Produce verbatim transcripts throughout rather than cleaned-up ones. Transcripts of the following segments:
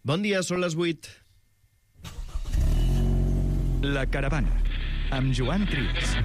Bon dia, són les vuit. La Caravana, amb Joan Trias.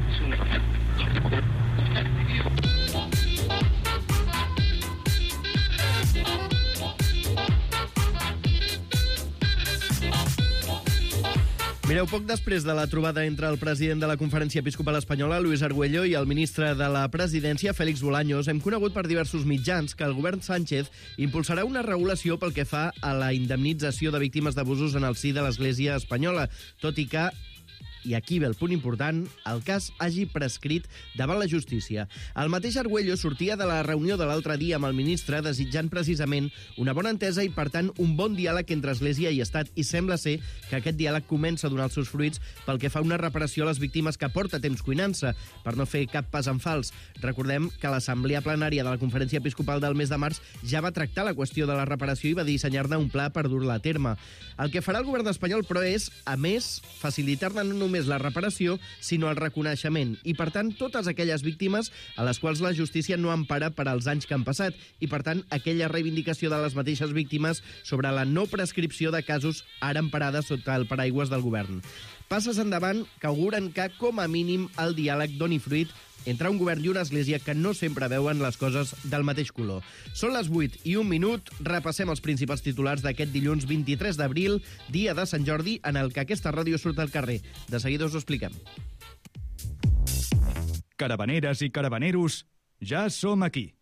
Mireu, poc després de la trobada entre el president de la Conferència Episcopal Espanyola, Luis Argüello, i el ministre de la Presidència, Félix Bolaños, hem conegut per diversos mitjans que el govern Sánchez impulsarà una regulació pel que fa a la indemnització de víctimes d'abusos en el si de l'Església espanyola, tot i que, i aquí ve el punt important, el cas hagi prescrit davant la justícia. El mateix Argüello sortia de la reunió de l'altre dia amb el ministre desitjant precisament una bona entesa i, per tant, un bon diàleg entre Església i Estat, i sembla ser que aquest diàleg comença a donar els seus fruits pel que fa a una reparació a les víctimes que porta temps cuinant-se, per no fer cap pas en fals. Recordem que l'Assemblea Plenària de la Conferència Episcopal del mes de març ja va tractar la qüestió de la reparació i va dissenyar-ne un pla per dur-la a terme. El que farà el govern espanyol, però, és, a més, facilitar-ne no només la reparació, sinó el reconeixement, i, per tant, totes aquelles víctimes a les quals la justícia no empara per als anys que han passat, i, per tant, aquella reivindicació de les mateixes víctimes sobre la no prescripció de casos ara emparades sota el paraigües del govern. Passes endavant que auguren que, com a mínim, el diàleg doni fruit entre un govern i una església que no sempre veuen les coses del mateix color. Són les vuit i un minut, repassem els principals titulars d'aquest dilluns vint-i-tres d'abril, dia de Sant Jordi, en el que aquesta ràdio surt al carrer. De seguida us ho expliquem. Caravaneres i caravaneros, ja som aquí.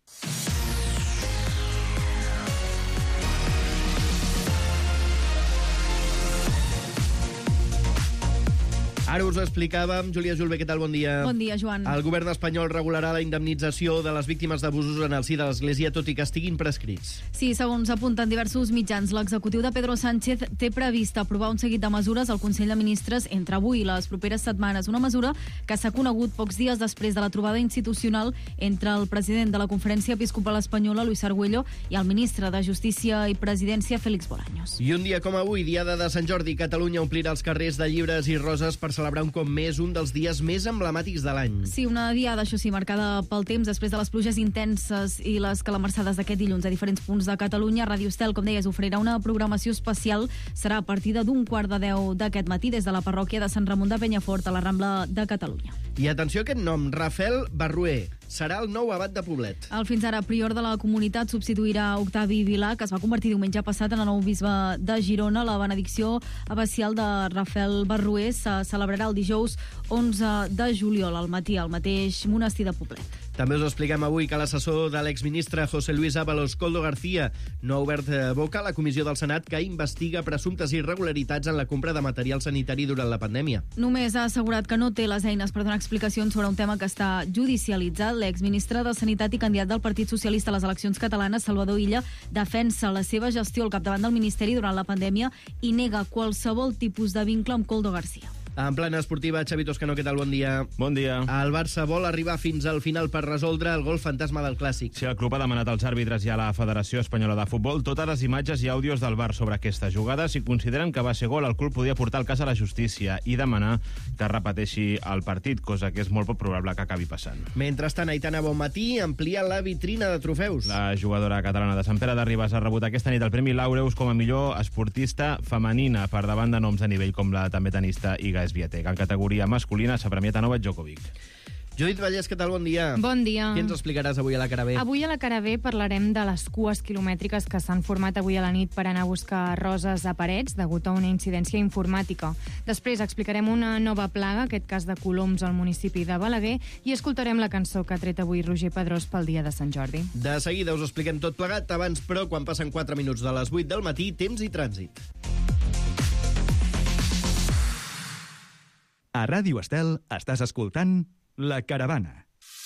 Ara us ho explicàvem. Júlia Julve, què tal? Bon dia. Bon dia, Joan. El govern espanyol regularà la indemnització de les víctimes d'abusos en el si de l'Església, tot i que estiguin prescrits. Sí, segons apunten diversos mitjans, l'executiu de Pedro Sánchez té previst aprovar un seguit de mesures al Consell de Ministres entre avui i les properes setmanes. Una mesura que s'ha conegut pocs dies després de la trobada institucional entre el president de la Conferència Episcopal Espanyola, Luis Argüello, i el ministre de Justícia i Presidència, Félix Bolaños. I un dia com avui, diada de Sant Jordi, Catalunya omplirà els carrers de llibres i roses per celebrar un cop més un dels dies més emblemàtics de l'any. Sí, una diada, això sí, marcada pel temps, després de les pluges intenses i les calamarsades d'aquest dilluns a diferents punts de Catalunya. Ràdio Estel, com deies, oferirà una programació especial. Serà a partir d'un quart de deu d'aquest matí des de la parròquia de Sant Ramon de Penyafort a la Rambla de Catalunya. I atenció a aquest nom, Rafael Barrué. Serà el nou abat de Poblet. El fins ara prior de la comunitat substituirà Octavi Vilà, que es va convertir diumenge passat en el nou bisbe de Girona. La benedicció abacial de Rafael Barrué se celebrarà el dijous onze de juliol al matí al mateix monestir de Poblet. També us expliquem avui que l'assessor de l'exministre José Luis Ábalos, Koldo García, no ha obert boca a la comissió del Senat que investiga presumptes irregularitats en la compra de material sanitari durant la pandèmia. Només ha assegurat que no té les eines per donar explicacions sobre un tema que està judicialitzat. L'exministre de Sanitat i candidat del Partit Socialista a les eleccions catalanes, Salvador Illa, defensa la seva gestió al capdavant del Ministeri durant la pandèmia i nega qualsevol tipus de vincle amb Koldo García. En plana esportiva, Xavi Toscano, què tal? Bon dia. Bon dia. El Barça vol arribar fins al final per resoldre el gol fantasma del Clàssic. Sí, el club ha demanat als àrbitres i a la Federació Espanyola de Futbol totes les imatges i àudios del V A R sobre aquesta jugada. Si consideren que va ser gol, el club podia portar el cas a la justícia i demanar que repeteixi el partit, cosa que és molt poc probable que acabi passant. Mentrestant, Aitana Bonmatí amplia la vitrina de trofeus. La jugadora catalana de Sant Pere de Ribes ha rebut aquesta nit el Premi Laureus com a millor esportista femenina per davant de noms de nivell com la també tenista Iga Swiatek. En categoria masculina s'ha premiat a Novak Djokovic. Judit Vallès, què tal? Bon dia. Bon dia. Què ens explicaràs avui a la Caravé? Avui a la Caravé parlarem de les cues quilomètriques que s'han format avui a la nit per anar a buscar roses a parets degut a una incidència informàtica. Després explicarem una nova plaga, aquest cas de coloms al municipi de Balaguer, i escoltarem la cançó que ha tret avui Roger Pedrós pel dia de Sant Jordi. De seguida us expliquem tot plegat, abans, però, quan passen quatre minuts de les vuit del matí, temps i trànsit. A Ràdio Estel estàs escoltant La Caravana.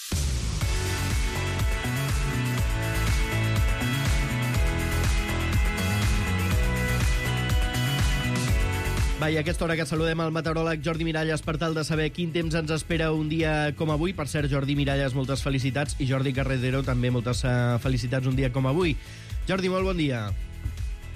Va, i a aquesta hora que saludem el meteoròleg Jordi Miralles per tal de saber quin temps ens espera un dia com avui. Per cert, Jordi Miralles, moltes felicitats, i Jordi Carretero també moltes uh, felicitats un dia com avui. Jordi, molt bon dia.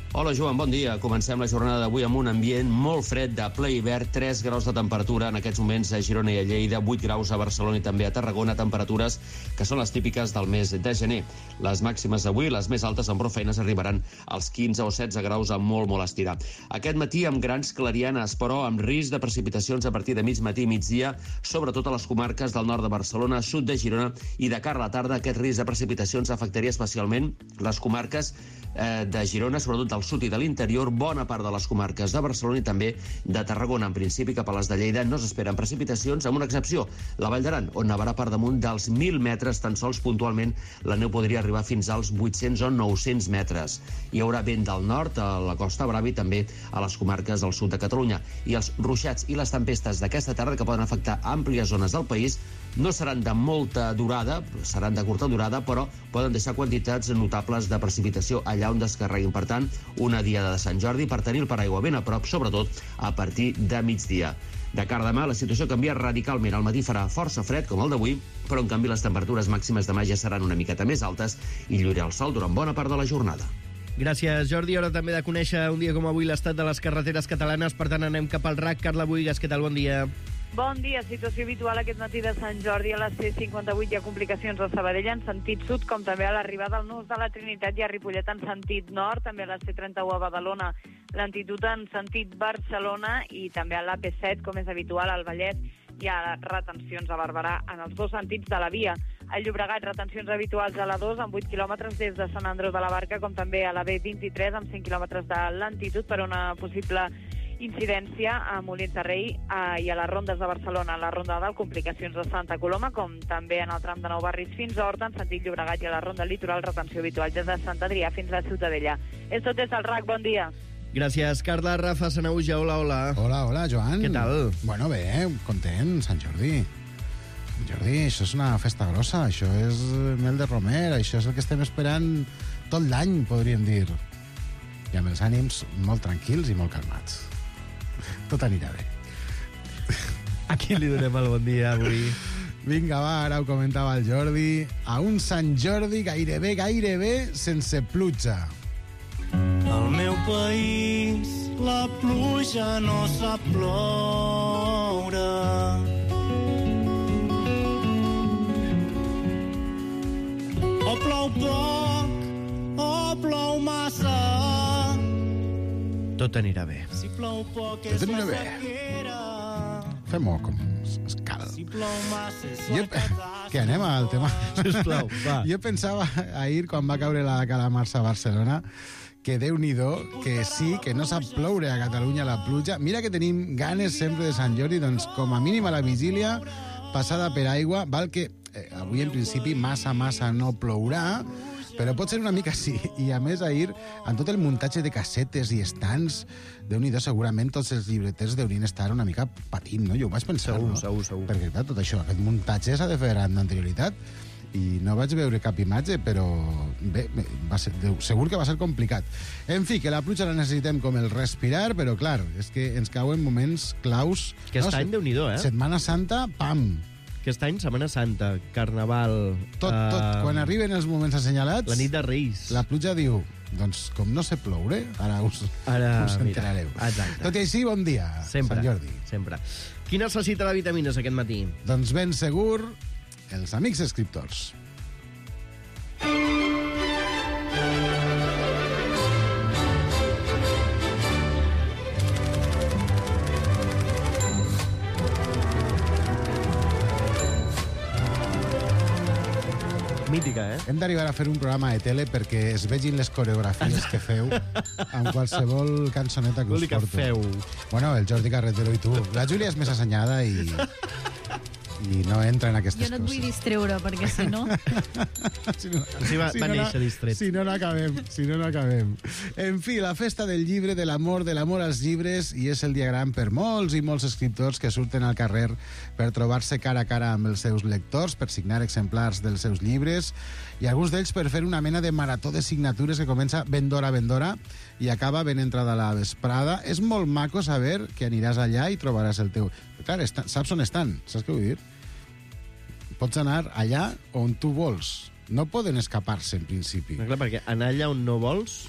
Hola, Joan, bon dia. Comencem la jornada d'avui amb un ambient molt fred de ple hivern, tres graus de temperatura en aquests moments a Girona i a Lleida, vuit graus a Barcelona i també a Tarragona, temperatures que són les típiques del mes de gener. Les màximes d'avui, les més altes amb prou feines, arribaran als quinze o setze graus a molt, molt estirar. Aquest matí amb grans clarianes, però amb risc de precipitacions a partir de mig matí i migdia, sobretot a les comarques del nord de Barcelona, sud de Girona, i de cara a la tarda aquest risc de precipitacions afectaria especialment les comarques eh, de Girona, sobretot del sud i de l'interior, bona part de les comarques de Barcelona i també de Tarragona. En principi, cap a les de Lleida no s'esperen precipitacions, amb una excepció, la Vall d'Aran, on nevarà per damunt dels mil metres, tan sols puntualment la neu podria arribar fins als vuit-cents o nou-cents metres. Hi haurà vent del nord, a la Costa Brava i també a les comarques del sud de Catalunya. I els ruixats i les tempestes d'aquesta tarda, que poden afectar àmplies zones del país, no seran de molta durada, seran de curta durada, però poden deixar quantitats notables de precipitació allà on descarreguin. Per tant, una diada de Sant Jordi per tenir el paraigua ben a prop, sobretot a partir de migdia. De cara a demà, la situació canvia radicalment. Al matí farà força fred, com el d'avui, però en canvi les temperatures màximes demà ja seran una miqueta més altes i lluirà el sol durant bona part de la jornada. Gràcies, Jordi. Hora també de conèixer un dia com avui l'estat de les carreteres catalanes. Per tant, anem cap al R A C. Carla Buigas, què tal? Bon dia. Bon dia. Situació habitual aquest matí de Sant Jordi. A la C cinquanta-vuit hi ha complicacions a Sabadell en sentit sud, com també a l'arribada al Nus de la Trinitat i a Ripollet en sentit nord, també a la C trenta-u a Badalona, l'altitud en sentit Barcelona i també a l'A P set, com és habitual al Vallès, hi ha retencions a Barberà en els dos sentits de la via. Al Llobregat, retencions habituals a la dos amb vuit quilòmetres des de Sant Andreu de la Barca, com també a la B vint-i-tres amb cinc quilòmetres de lentitud per una possible incidència a Molins de Rei eh, i a les rondes de Barcelona, a la ronda del complicacions de Santa Coloma, com també en el tram de Nou Barris fins a Horta, en sentit Llobregat, i a la ronda litoral, retenció habitual des de Sant Adrià fins a Ciutadella. És tot des del R A C, bon dia. Gràcies, Carla. Rafa Sanauja, hola, hola. Hola, hola, Joan. Què tal? Bueno, bé, content, Sant Jordi. Sant Jordi, això és una festa grossa, això és mel de romer, això és el que estem esperant tot l'any, podríem dir. I amb els ànims molt tranquils i molt calmats. Tot anirà bé. A qui li donem el bon dia avui? Vinga, va, ara ho comentava el Jordi. A un Sant Jordi gairebé, gairebé sense pluja. Al meu país la pluja no sap ploure. O plou poc o plou massa. Tot anirà bé. Si plou poc és Tot anirà la bé. sequera. Fem-ho com es cal. Si plou massa és Jo, la catàstrofe. que anem al tema. Sisplau, va. Jo pensava ahir, quan va caure la calamarsa a Barcelona, que Déu-n'hi-do, que sí, que no sap ploure a Catalunya la pluja. Mira que tenim ganes sempre de Sant Jordi, doncs com a mínim a la vigília, passada per aigua, val que eh, avui en principi massa, massa no plourà, però pot ser una mica sí. I a més ahir, amb tot el muntatge de cassetes i estants, Déu-n'hi-do, segurament tots els llibreters deurien estar una mica patint, no? Jo ho vaig pensar, Segur, no? segur, segur. Perquè, clar, tot això, aquest muntatge s'ha de fer amb anterioritat i no vaig veure cap imatge, però bé, va ser, segur que va ser complicat. En fi, que la pluja la necessitem com el respirar, però clar, és que ens cauen moments claus. Aquest any, Déu-n'hi-do, eh? Setmana Santa, pam! Aquest any, Setmana Santa, Carnaval... Tot, tot. eh, Quan arriben els moments assenyalats... La nit de Reis. La pluja diu, doncs com no sé ploure, ara us, Ara, us mira, enterareu. exacte. Tot i així, bon dia, Sempre, Sant Jordi. sempre. Qui necessita la vitamines aquest matí? Doncs ben segur, els amics escriptors. Mítica, eh? Hem d'arribar a fer un programa de tele perquè es vegin les coreografies que feu amb qualsevol cançoneta que Vol us dir que porto. feu. Bueno, el Jordi Carretero i tu. La Júlia és més assenyada i, i no entra en Jo aquestes no et vull coses. distreure, perquè si no... Si no, Sí, va- va no néixer la- distret. Si no, no acabem. Si no, no acabem. En fi, la festa del llibre, de l'amor, de l'amor als llibres, i és el dia gran per molts i molts escriptors que surten al carrer per trobar-se cara a cara amb els seus lectors, per signar exemplars dels seus llibres, i alguns d'ells per fer una mena de marató de signatures que comença ben d'hora, ben d'hora, i acaba ben entrada la vesprada. És molt maco saber que aniràs allà i trobaràs el teu... Clar, està, saps on estan? Saps què vull dir? Pots anar allà on tu vols. No poden escapar-se, en principi. No, clar, perquè anar allà on no vols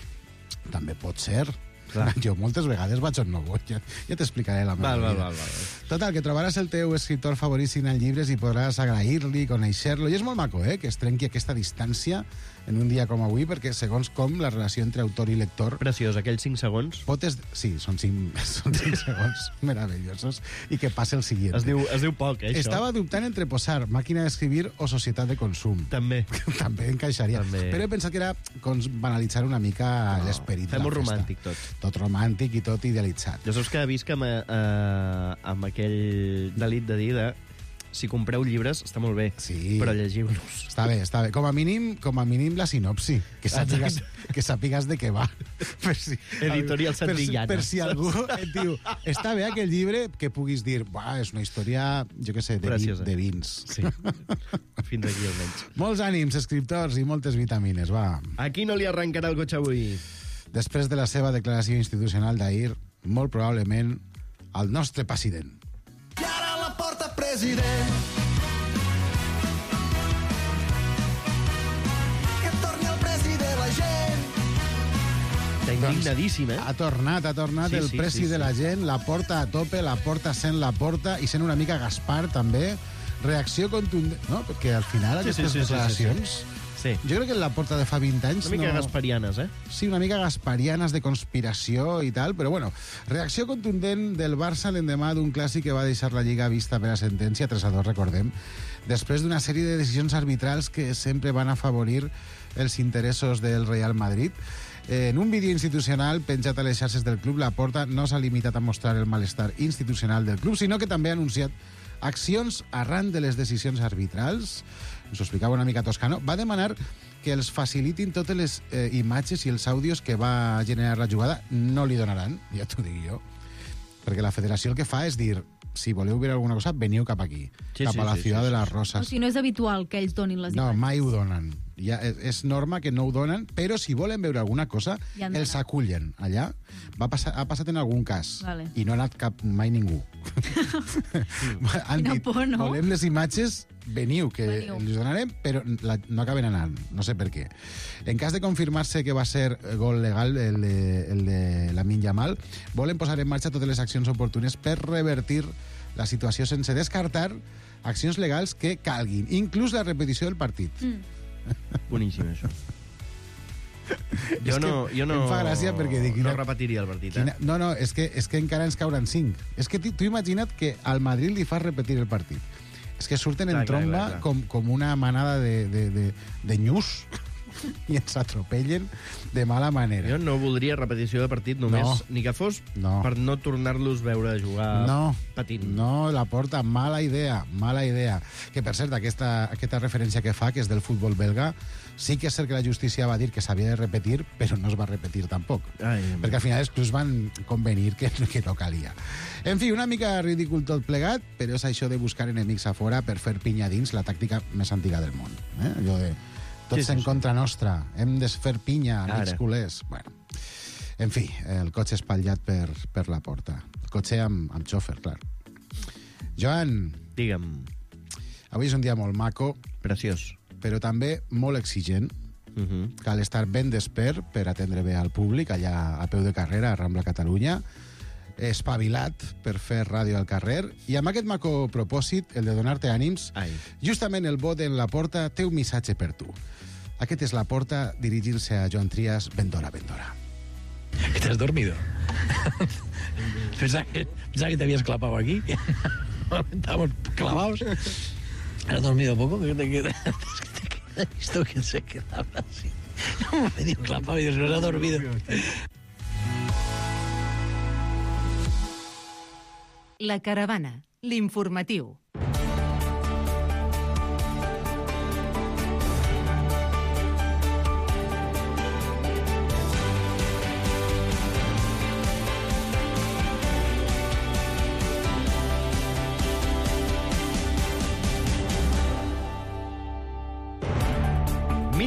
també pot ser. Clar. Jo moltes vegades vaig on no vull. Ja, ja t'explicaré la meva Val, val, vida. val, val. Total, que trobaràs el teu escriptor favorit signant llibres i podràs agrair-li, conèixer-lo. I és molt maco, eh?, que es trenqui aquesta distància en un dia com avui, perquè segons com la relació entre autor i lector... Preciós, aquells cinc segons. Potes... Sí, són cinc, són cinc segons meravellosos. I que passe el següent. Es diu, es diu poc, eh, això. Estava dubtant entre posar màquina d'escribir o societat de consum. També. També encaixaria. També. Però he pensat que era com banalitzar una mica no, l'esperit de la Fem-ho festa. romàntic, tot. Tot romàntic i tot idealitzat. Jo saps que visc amb, eh, amb aquell delit de dir de si compreu llibres està molt bé, Sí. però llegiu-los. Està bé, està bé. Com a mínim, com a mínim la sinopsi, que sàpigues, que sàpigues de què va. Per si, Editorial per, si- Santillana. per si algú et diu, està bé aquell llibre, que puguis dir, buah, és una història, jo què sé, de, vi, Preciosa. de vins. Sí. Fins aquí, almenys. Molts ànims, escriptors, i moltes vitamines, va. A qui no li arrencarà el cotxe avui? Després de la seva declaració institucional d'ahir, molt probablement el nostre president. I ara la porta president. Que torni el president la gent. Està indignadíssim, eh? Ha tornat, ha tornat Sí, el sí, presi sí, de sí. la gent, la porta a tope, la porta sent la porta, i sent una mica Gaspar, també. Reacció contundent, no? Perquè al final Sí, sí, aquestes sí, sí, sí, declaracions... Sí. Jo crec que la porta de fa vint anys... Una mica no... gasparianes, eh? Sí, una mica gasparianes de conspiració i tal, però bueno, reacció contundent del Barça l'endemà d'un clàssic que va deixar la Lliga vista per a sentència, tres a dos, recordem, després d'una sèrie de decisions arbitrals que sempre van afavorir els interessos del Real Madrid. En un vídeo institucional penjat a les xarxes del club, Laporta no s'ha limitat a mostrar el malestar institucional del club, sinó que també ha anunciat accions arran de les decisions arbitrals. Ens ho explicava una mica Toscano. Va demanar que els facilitin totes les eh, imatges i els àudios que va generar la jugada. No li donaran, ja t'ho dic jo. Perquè la federació el que fa és dir, si voleu veure alguna cosa, veniu cap aquí, Sí, cap sí, a la sí, ciutat sí, de sí. les O Roses. sigui, no és habitual que ells donin les No, imatges. mai ho donen. Ja, és, és norma que no ho donen, però si volen veure alguna cosa, Ja han els d'anar. acullen allà. Va passar, ha passat en algun cas. Vale. I no ha anat cap, mai ningú. Han Quina dit, por, no? volem les imatges, veniu, que Veniu. els donarem, però la, no acaben anant. No sé per què. En cas de confirmar-se que va ser gol legal el de, el de Lamine Yamal, volen posar en marxa totes les accions oportunes per revertir la situació sense descartar accions legals que calguin, inclús la repetició del partit. Mm. Boníssim, això. És Jo no, que jo no, em fa gràcia perquè dic, no quina- repetiria el partit, eh? Quina... No, no, és que, és que encara ens cauran cinc. És que tu tu imagina't que al Madrid li fas repetir el partit. És que surten Clar, en clar, tromba clar, clar. Com, com una manada de, de, de, de nyus i ens atropellen de mala manera. Jo no voldria repetició de partit només, No. ni que fos No. per no tornar-los a veure jugar No, patint. no, la porta, mala idea, mala idea. Que, per cert, aquesta, aquesta referència que fa, que és del futbol belga, sí que és cert que la justícia va dir que s'havia de repetir, però no es va repetir tampoc. Ai, Perquè al final els clubs van convenir que, que no calia. En fi, una mica ridícul tot plegat, però és això de buscar enemics a fora per fer pinya dins, la tàctica més antiga del món. Eh? Allò de tots Sí, sí, en sí. contra nostra, hem de fer pinya, amics Ara. culers. Bueno, en fi, el cotxe espatllat per, per la porta. El cotxe amb, amb xòfer, clar. Joan, Digue'm, avui és un dia molt maco, preciós. però també molt exigent. Uh -huh. Cal estar ben despert per atendre bé al públic allà a peu de carrera, a Rambla Catalunya, espavilat per fer ràdio al carrer, i amb aquest maco propòsit, el de donar-te ànims, Ai. justament el bot en la porta té un missatge per tu. Aquest és la porta dirigir-se a Joan Trias, ben d'hora, ben d'hora. ¿Que te has dormido? Pensaba que, pensaba que te habías clavado aquí. Estábamos clavados. ¿Has dormido poco? ¿Qué te queda? ¿Has visto que se quedaba así? Medio clavado y se nos ha dormido. La Caravana, l'informatiu.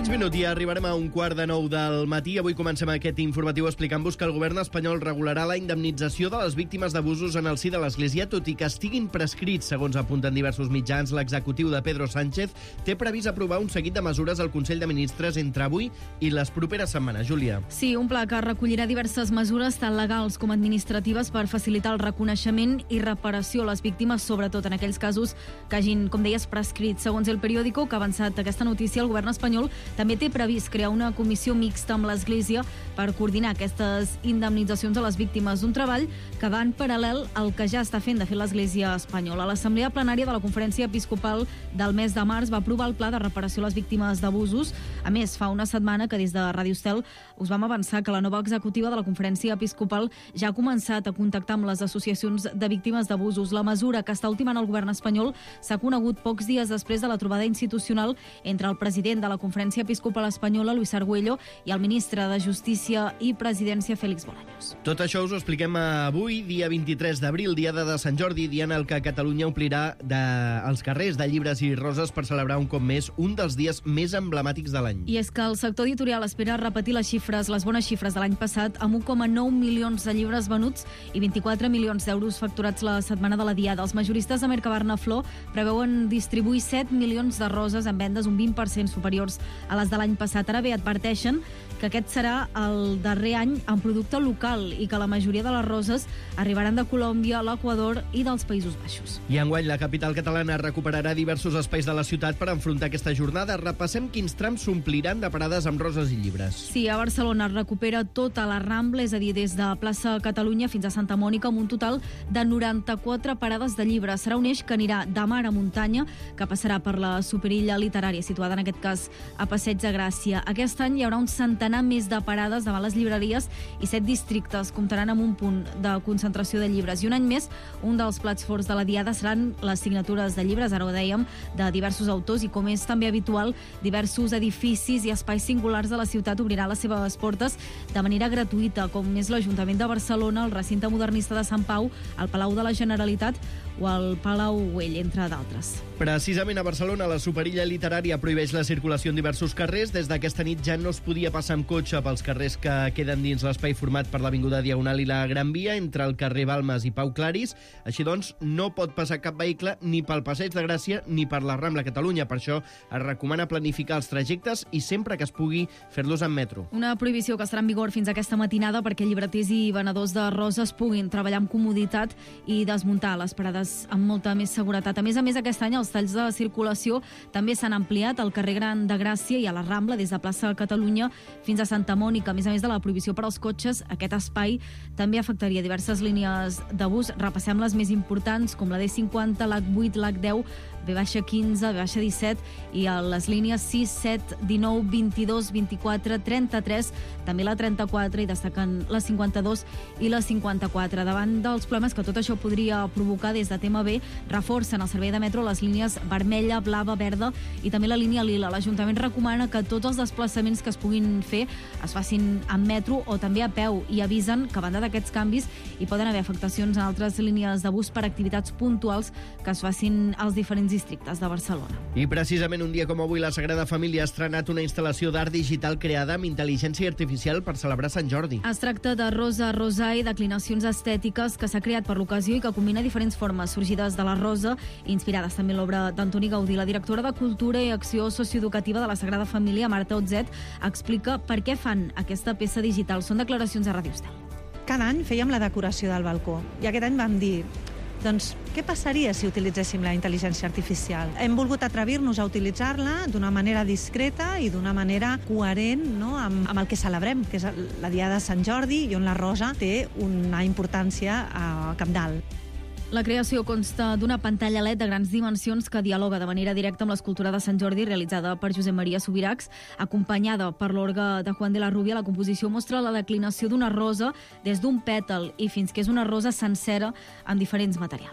Menys minut i arribarem a un quart de nou del matí. Avui comencem aquest informatiu explicant-vos que el govern espanyol regularà la indemnització de les víctimes d'abusos en el si de l'Església, tot i que estiguin prescrits. Segons apunten diversos mitjans, l'executiu de Pedro Sánchez té previst aprovar un seguit de mesures al Consell de Ministres entre avui i les properes setmanes. Júlia. Sí, un pla que recollirà diverses mesures tant legals com administratives per facilitar el reconeixement i reparació a les víctimes, sobretot en aquells casos que hagin, com deies, prescrit. Segons El Periódico, que ha avançat aquesta notícia, el govern espanyol també té previst crear una comissió mixta amb l'Església per coordinar aquestes indemnitzacions a les víctimes, d'un treball que va en paral·lel al que ja està fent de fer l'Església espanyola. L'Assemblea Plenària de la Conferència Episcopal del mes de març va aprovar el pla de reparació a les víctimes d'abusos. A més, fa una setmana que des de Ràdio Estel us vam avançar que la nova executiva de la Conferència Episcopal ja ha començat a contactar amb les associacions de víctimes d'abusos. La mesura que està ultimant el govern espanyol s'ha conegut pocs dies després de la trobada institucional entre el president de la Conferència Episcopal Espanyola, Luis Argüello, i el ministre de Justícia i Presidència, Félix Bolaños. Tot això us ho expliquem avui, dia vint-i-tres d'abril, diada de Sant Jordi, dia en el que Catalunya omplirà de... els carrers de llibres i roses per celebrar un cop més un dels dies més emblemàtics de l'any. I és que el sector editorial espera repetir les xifres, les bones xifres de l'any passat, amb un coma nou milions de llibres venuts i vint-i-quatre milions d'euros facturats la setmana de la diada. Els majoristes de Mercabarna Flor preveuen distribuir set milions de roses en vendes, un vint per cent superiors a les de l'any passat. Ara bé, adverteixen que aquest serà el darrer any en producte local i que la majoria de les roses arribaran de Colòmbia, l'Equador i dels Països Baixos. I enguany la capital catalana recuperarà diversos espais de la ciutat per enfrontar aquesta jornada. Repassem quins trams s'ompliran de parades amb roses i llibres. Sí, a Barcelona es recupera tota la Rambla, és a dir, des de plaça Catalunya fins a Santa Mònica, amb un total de noranta-quatre parades de llibres. Serà un eix que anirà de mar a muntanya, que passarà per la superilla literària, situada en aquest cas a Passeig de Gràcia. Aquest any hi haurà un centenar més de parades davant les llibreries i set districtes comptaran amb un punt de concentració de llibres. I un any més, un dels plats forts de la diada seran les signatures de llibres, ara ho dèiem, de diversos autors, i com és també habitual, diversos edificis i espais singulars de la ciutat obriran les seves portes de manera gratuïta, com és l'Ajuntament de Barcelona, el recinte modernista de Sant Pau, el Palau de la Generalitat o el Palau Güell, entre d'altres. Precisament a Barcelona, la superilla literària prohibeix la circulació en diversos carrers. Des d'aquesta nit ja no es podia passar amb cotxe pels carrers que queden dins l'espai format per l'Avinguda Diagonal i la Gran Via, entre el carrer Balmes i Pau Claris. Així doncs, no pot passar cap vehicle ni pel Passeig de Gràcia ni per la Rambla Catalunya. Per això es recomana planificar els trajectes i sempre que es pugui fer-los en metro. Una prohibició que estarà en vigor fins aquesta matinada perquè llibreters i venedors de roses puguin treballar amb comoditat i desmuntar les parades amb molta més seguretat. A més a més, aquest any els talls de circulació també s'han ampliat al carrer Gran de Gràcia i a la Rambla, des de plaça Catalunya fins a Santa Mònica. A més a més de la prohibició per als cotxes, aquest espai també afectaria diverses línies de bus. Repassem les més importants, com la D cinquanta, l'H vuit, l'H deu, V quinze, V disset i a les línies sis, set, dinou, vint-i-dos, vint-i-quatre, trenta-tres, també la trenta-quatre, i destaquen la cinquanta-dos i la cinquanta-quatre. Davant dels problemes que tot això podria provocar, des de T M B reforcen el servei de metro les línies vermella, blava, verda i també la línia lila. L'Ajuntament recomana que tots els desplaçaments que es puguin fer es facin en metro o també a peu, i avisen que a banda d'aquests canvis hi poden haver afectacions en altres línies de bus per activitats puntuals que es facin als diferents districtes de Barcelona. I precisament un dia com avui la Sagrada Família ha estrenat una instal·lació d'art digital creada amb intel·ligència artificial per celebrar Sant Jordi. Es tracta de Rosa Rosai, declinacions estètiques que s'ha creat per l'ocasió i que combina diferents formes sorgides de la rosa, inspirades també en l'obra d'Antoni Gaudí. La directora de Cultura i Acció Socioeducativa de la Sagrada Família, Marta Otzet, explica per què fan aquesta peça digital. Són declaracions a Ràdio Estel. Cada any fèiem la decoració del balcó i aquest any vam dir, doncs, què passaria si utilitzéssim la intel·ligència artificial? Hem volgut atrevir-nos a utilitzar-la d'una manera discreta i d'una manera coherent, no?, amb, amb el que celebrem, que és la Diada de Sant Jordi, i on la rosa té una importància a cabdal. La creació consta d'una pantalla L E D de grans dimensions que dialoga de manera directa amb l'escultura de Sant Jordi realitzada per Josep Maria Subirachs, acompanyada per l'orgue de Juan de la Rubia. La composició mostra la declinació d'una rosa des d'un pètal i fins que és una rosa sencera amb diferents materials.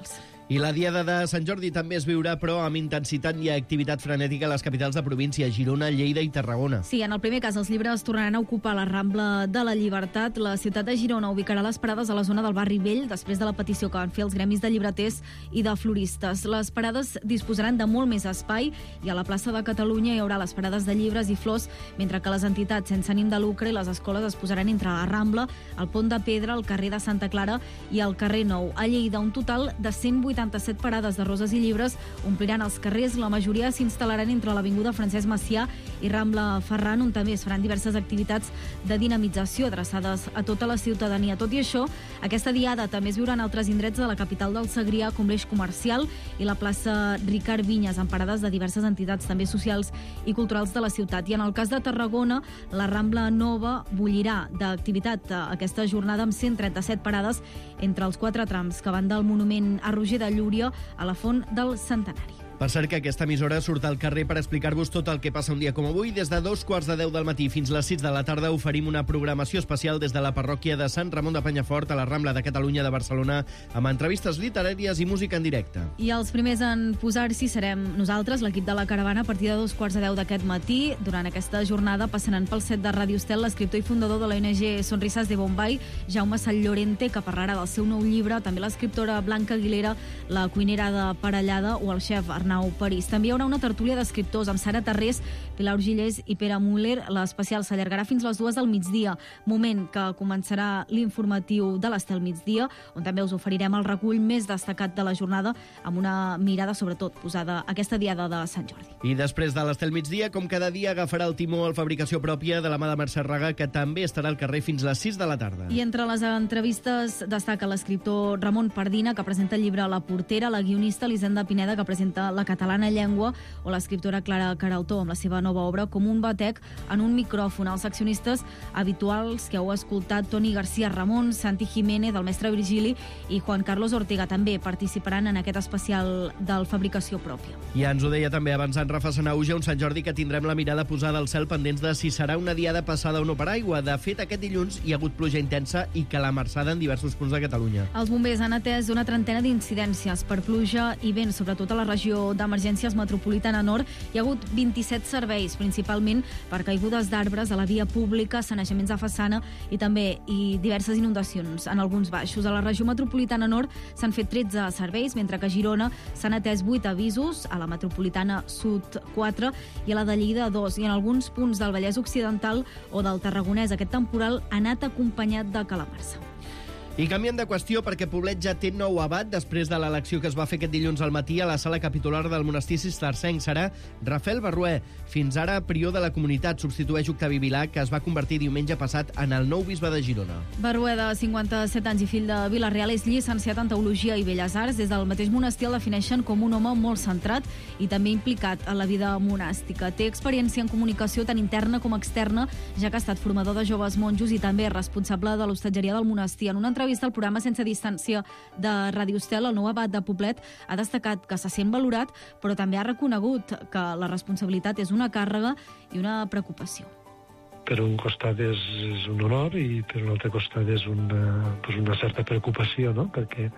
I la Diada de Sant Jordi també es viurà, però amb intensitat i activitat frenètica a les capitals de província, Girona, Lleida i Tarragona. Sí, en el primer cas, els llibres tornaran a ocupar la Rambla de la Llibertat. La ciutat de Girona ubicarà les parades a la zona del barri Vell, després de la petició que van fer els gremis de llibreters i de floristes. Les parades disposaran de molt més espai i a la plaça de Catalunya hi haurà les parades de llibres i flors, mentre que les entitats sense ànim de lucre i les escoles es posaran entre la Rambla, el Pont de Pedra, el carrer de Santa Clara i el carrer Nou. A Lleida, un total de cent vuitanta-set parades de roses i llibres ompliran els carrers. La majoria s'instal·laran entre l'avinguda Francesc Macià i Rambla Ferran, on també es faran diverses activitats de dinamització adreçades a tota la ciutadania. Tot i això, aquesta diada també es viurà en altres indrets de la capital del Segrià, com l'Eix Comercial i la plaça Ricard Vinyes, amb parades de diverses entitats també socials i culturals de la ciutat. I en el cas de Tarragona, la Rambla Nova bullirà d'activitat aquesta jornada amb cent trenta-set parades entre els quatre trams que van del monument a Roger de Llúria a la Font del Centenari. Per cert, que aquesta emissora surt al carrer per explicar-vos tot el que passa un dia com avui. Des de dos quarts de deu del matí fins les sis de la tarda oferim una programació especial des de la parròquia de Sant Ramon de Penyafort a la Rambla de Catalunya de Barcelona, amb entrevistes literàries i música en directe. I els primers en posar-s'hi serem nosaltres, l'equip de la Caravana, a partir de dos quarts de deu d'aquest matí. Durant aquesta jornada passaran pel set de Ràdio Estel l'escriptor i fundador de l'O N G Sonrisas de Bombay, Jaume Sallorente, que parlarà del seu nou llibre, també l'escriptora Blanca Aguilera, la cuinera de Parellada, o el xef Arnau París. També hi haurà una tertúlia d'escriptors amb Sara Tarrés, Pilar Urgillés i Pere Müller. L'especial s'allargarà fins les dues del migdia, moment que començarà l'informatiu de l'Estel Migdia, on també us oferirem el recull més destacat de la jornada, amb una mirada sobretot posada aquesta diada de Sant Jordi. I després de l'Estel Migdia, com cada dia, agafarà el timó al Fabricació Pròpia de la mà de Mercè Raga, que també estarà al carrer fins les sis de la tarda. I entre les entrevistes destaca l'escriptor Ramon Pardina, que presenta el llibre La Portera, la guionista Elisenda Pineda, que presenta La Catalana Llengua, o l'escriptora Clara Queraltó, amb la seva nova obra Com un batec en un micròfon. Els accionistes habituals que heu escoltat, Toni García Ramon, Santi Jiménez, el mestre Virgili i Juan Carlos Ortega, també participaran en aquest especial del Fabricació Pròpia. I ens ho deia també abans en Rafa Sanauja, un Sant Jordi que tindrem la mirada posada al cel, pendents de si serà una diada passada o no per aigua. De fet, aquest dilluns hi ha hagut pluja intensa i calamarsada en diversos punts de Catalunya. Els bombers han atès una trentena d'incidències per pluja i vent, sobretot a la regió d'Emergències Metropolitana Nord. Hi ha hagut vint-i-set serveis, principalment per caigudes d'arbres a la via pública, sanejaments de façana i també i diverses inundacions en alguns baixos. A la regió metropolitana Nord s'han fet tretze serveis, mentre que a Girona s'han atès vuit avisos, a la metropolitana Sud quatre i a la de Lleida dos. I en alguns punts del Vallès Occidental o del Tarragonès aquest temporal ha anat acompanyat de calamarsa. I canviem de qüestió perquè Poblet ja té nou abat després de l'elecció que es va fer aquest dilluns al matí a la sala capitular del monestir cistercenc. Serà Rafael Barrué, fins ara prior de la comunitat, substitueix Octavi Vilà, que es va convertir diumenge passat en el nou bisbe de Girona. Barrué, de cinquanta-set anys i fill de Vila-real, és llicenciat en Teologia i Belles Arts. Des del mateix monestir el defineixen com un home molt centrat i també implicat en la vida monàstica. Té experiència en comunicació tant interna com externa, ja que ha estat formador de joves monjos i també responsable de l'hostatgeria del monestir. En una entrevista al programa Sense Distància de Ràdio Estel, el nou abat de Poblet ha destacat que se sent valorat, però també ha reconegut que la responsabilitat és una càrrega i una preocupació. Per un costat és, és un honor i per un altre costat és una, pues una certa preocupació, no? Perquè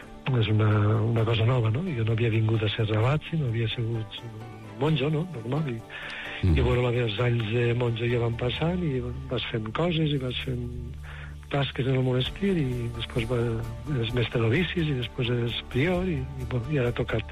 és una, una cosa nova, no? Jo no havia vingut a ser abat, sinó havia sigut monjo, no? Normal. I, mm. i bueno, els anys de monjo ja van passant i vas fent coses i vas fent tasques en el monestir i després va, és mestre d'oficis i després és prior i, i, bueno, i ara ha tocat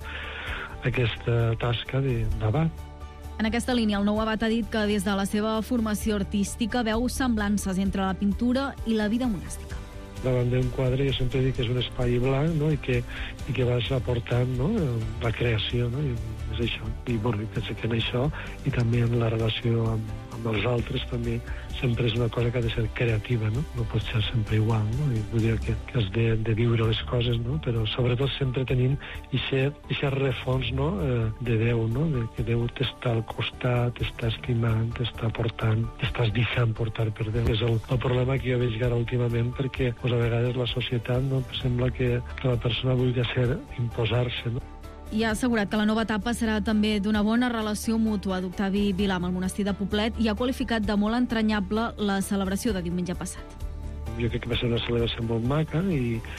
aquesta tasca d'abat. En aquesta línia, el nou abat ha dit que des de la seva formació artística veu semblances entre la pintura i la vida monàstica. Davant d'un quadre jo sempre dic que és un espai blanc, no? I, que, i que vas aportant, no? La creació, no? I és això. I bueno, penso que en això i també en la relació amb, amb els altres també sempre és una cosa que ha de ser creativa, no? No pot ser sempre igual, no? I vull dir que, que has de, de viure les coses, no? Però sobretot sempre tenint aquest refons, no? Eh, de Déu, no? De que Déu t'està al costat, t'està estimant, t'està portant, t'estàs deixant portar per Déu. És el, el problema que jo veig ara últimament, perquè pues, a vegades la societat, no? Sembla que, que la persona vulgui ser imposar-se, no? I ha assegurat que la nova etapa serà també d'una bona relació mútua d'Octavi Vilà amb el monestir de Poblet i ha qualificat de molt entranyable la celebració de diumenge passat. Jo crec que va ser una celebració molt maca i,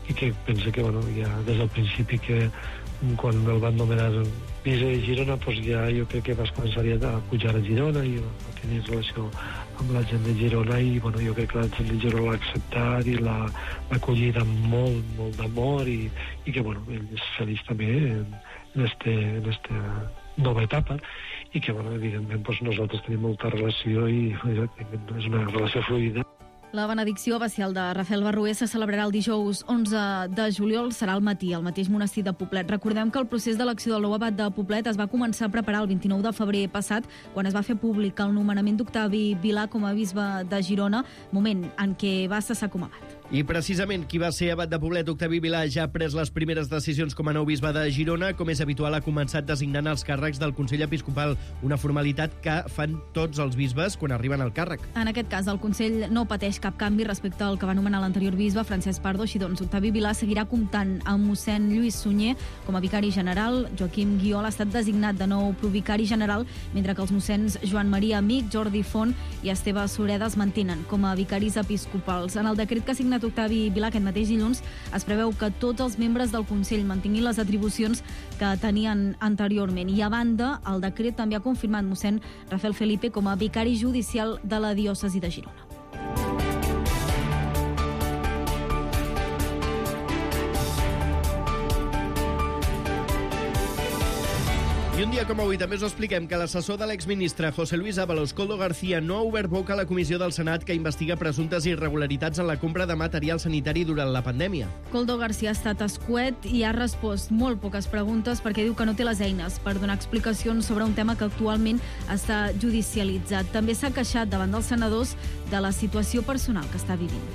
i que pense que, bueno, ja des del principi que quan el van nomenar vice de Girona, pues ja jo crec que vas començar a pujar a Girona i a tenir relació amb la gent de Girona i, bueno, jo crec que la gent de Girona l'ha acceptat i l'ha acollit amb molt, molt d'amor i, i que, bueno, ell és feliç també en, en, este, en esta nova etapa i que, bueno, evidentment, pues, nosaltres tenim molta relació i és una relació fluida. La benedicció abacial de Rafael Barrué se celebrarà el dijous onze de juliol, serà al matí, al mateix monestir de Poblet. Recordem que el procés d'elecció del nou abat de Poblet es va començar a preparar el vint-i-nou de febrer passat, quan es va fer públic el nomenament d'Octavi Vilà com a bisbe de Girona, moment en què va cessar com a abat. I precisament qui va ser abat de Poblet, Octavi Vilà, ja ha pres les primeres decisions com a nou bisbe de Girona. Com és habitual, ha començat designant els càrrecs del Consell Episcopal, una formalitat que fan tots els bisbes quan arriben al càrrec. En aquest cas, el Consell no pateix cap canvi respecte al que va nomenar l'anterior bisbe, Francesc Pardo. Així doncs, Octavi Vilà seguirà comptant amb mossèn Lluís Sunyer com a vicari general. Joaquim Guiol ha estat designat de nou provicari general, mentre que els mossèns Joan Maria Amic, Jordi Font i Esteve Sureda es mantenen com a vicaris episcopals. En el decret que ha signat Octavi Vilà aquest mateix dilluns es preveu que tots els membres del Consell mantinguin les atribucions que tenien anteriorment. I a banda, el decret també ha confirmat mossèn Rafael Felipe com a vicari judicial de la diòcesi de Girona. I un dia com avui també us expliquem que l'assessor de l'exministre José Luis Ábalos, Koldo García, no ha obert boca a la comissió del Senat que investiga presumptes irregularitats en la compra de material sanitari durant la pandèmia. Koldo García ha estat escuet i ha respost molt poques preguntes perquè diu que no té les eines per donar explicacions sobre un tema que actualment està judicialitzat. També s'ha queixat davant dels senadors de la situació personal que està vivint.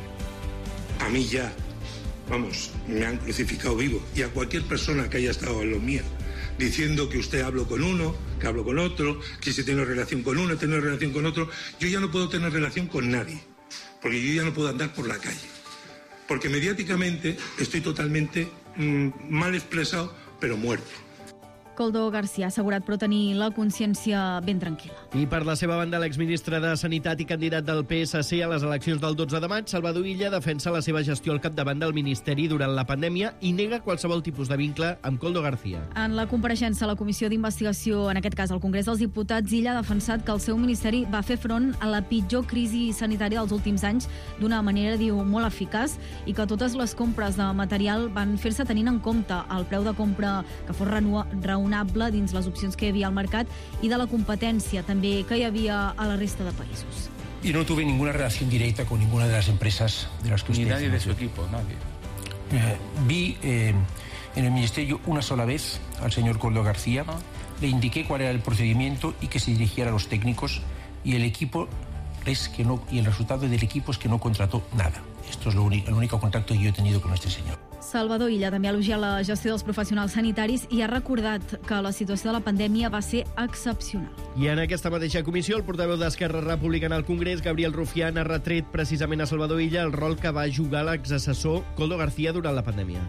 A mí ya, vamos, me han crucificado vivo y a cualquier persona que haya estado en lo mío diciendo que usted hablo con uno, que hablo con otro, que si tengo relación con uno, tengo relación con otro. Yo ya no puedo tener relación con nadie, porque yo ya no puedo andar por la calle. Porque mediáticamente estoy totalmente mmm, mal expresado, pero muerto. Koldo García ha assegurat però tenir la consciència ben tranquil·la. I per la seva banda, l'exministre de Sanitat i candidat del P S C a les eleccions del dotze de maig, Salvador Illa, defensa la seva gestió al capdavant del Ministeri durant la pandèmia i nega qualsevol tipus de vincle amb Koldo García. En la compareixença a la Comissió d'Investigació, en aquest cas al Congrés dels Diputats, Illa ha defensat que el seu ministeri va fer front a la pitjor crisi sanitària dels últims anys d'una manera, diu, molt eficaç i que totes les compres de material van fer-se tenint en compte el preu de compra que fos raonable dins les opcions que hi havia al mercat i de la competència també que hi havia a la resta de països. Y no tuve ninguna relación directa con ninguna de las empresas de las que usted... Ni nadie de su equipo, nadie. Eh, vi eh, en el ministerio una sola vez al señor Koldo García, ah. le indiqué cuál era el procedimiento y que se dirigiera a los técnicos y el equipo es que no, y el resultado del equipo es que no contrató nada. Esto es lo único, el único contacto que yo he tenido con este señor. Salvador Illa també ha elogiat la gestió dels professionals sanitaris i ha recordat que la situació de la pandèmia va ser excepcional. I en aquesta mateixa comissió, el portaveu d'Esquerra Republicana al Congrés, Gabriel Rufián, ha retret precisament a Salvador Illa el rol que va jugar l'exassessor Koldo García durant la pandèmia.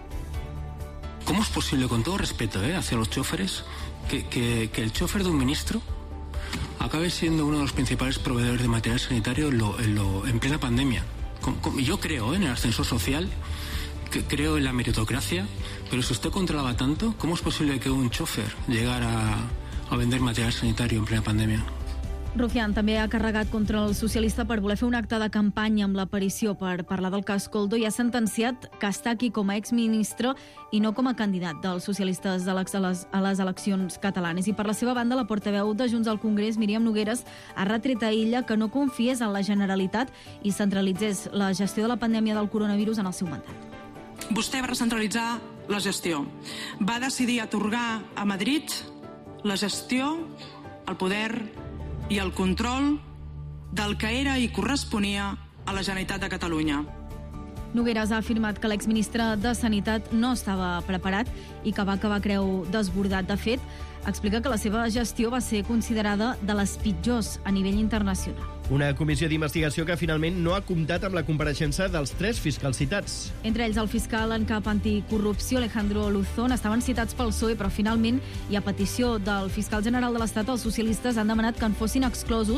¿Cómo es posible, con todo respeto eh, hacia los choferes, que, que, que el chofer de un ministro acabe siendo uno de los principales proveedores de material sanitario en, lo, en, lo, en plena pandemia? Como, como, yo creo eh, en el ascensor social, que creo en la meritocracia, pero si usted controlaba tanto, ¿cómo es posible que un chofer llegara a vender material sanitario en plena pandèmia? Rufián també ha carregat contra el socialista per voler fer un acte de campanya amb l'aparició per parlar del cas Koldo i ha sentenciat que està aquí com a exministre i no com a candidat dels socialistes a les, a les eleccions catalanes. I per la seva banda, la portaveu de Junts al Congrés, Míriam Nogueras, ha retret a Illa que no confiés en la Generalitat i centralitzés la gestió de la pandèmia del coronavirus en el seu mandat. Vostè va recentralitzar la gestió. Va decidir atorgar a Madrid la gestió, el poder i el control del que era i corresponia a la Generalitat de Catalunya. Nogueras ha afirmat que l'exministre de Sanitat no estava preparat i que va acabar creu desbordat. De fet, explica que la seva gestió va ser considerada de les pitjors a nivell internacional. Una comissió d'investigació que finalment no ha comptat amb la compareixença dels tres fiscals citats. Entre ells el fiscal en cap anticorrupció Alejandro Luzón estaven citats pel P S O E, però finalment, i a petició del fiscal general de l'Estat, els socialistes han demanat que en fossin exclosos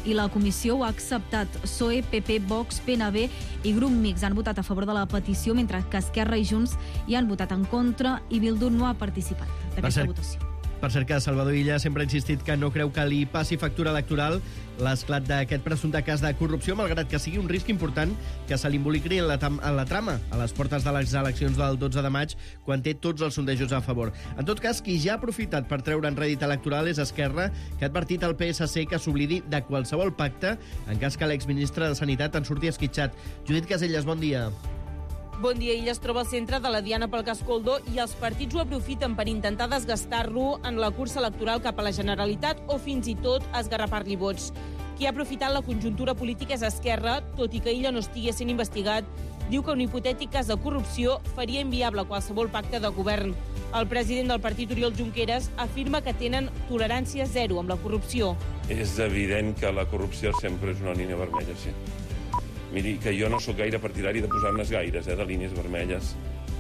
i la comissió ho ha acceptat. P S O E, P P, Vox, P N B i Grup Mix han votat a favor de la petició, mentre que Esquerra i Junts hi han votat en contra i Bildu no ha participat d'aquesta votació. Per cert que Salvador Illa sempre ha insistit que no creu que li passi factura electoral l'esclat d'aquest presumpte cas de corrupció, malgrat que sigui un risc important que se l'involucri en la, en la trama a les portes de les eleccions del dotze de maig, quan té tots els sondejos a favor. En tot cas, qui ja ha aprofitat per treure en rèdit electoral és Esquerra, que ha advertit al P S C que s'oblidi de qualsevol pacte en cas que l'exministre de Sanitat en surti esquitxat. Judit Casellas, bon dia. Bon dia. Illa es troba al centre de la diana pel cas Koldo i els partits ho aprofiten per intentar desgastar-lo en la cursa electoral cap a la Generalitat o fins i tot esgarrapar-li vots. Qui ha aprofitat la conjuntura política és Esquerra, tot i que Illa no estigui sent investigat, diu que un hipotètic cas de corrupció faria inviable qualsevol pacte de govern. El president del partit, Oriol Junqueras, afirma que tenen tolerància zero amb la corrupció. És evident que la corrupció sempre és una línia vermella, sí. Miri, que jo no sóc gaire partidari de posar-nes gaires, eh, de línies vermelles,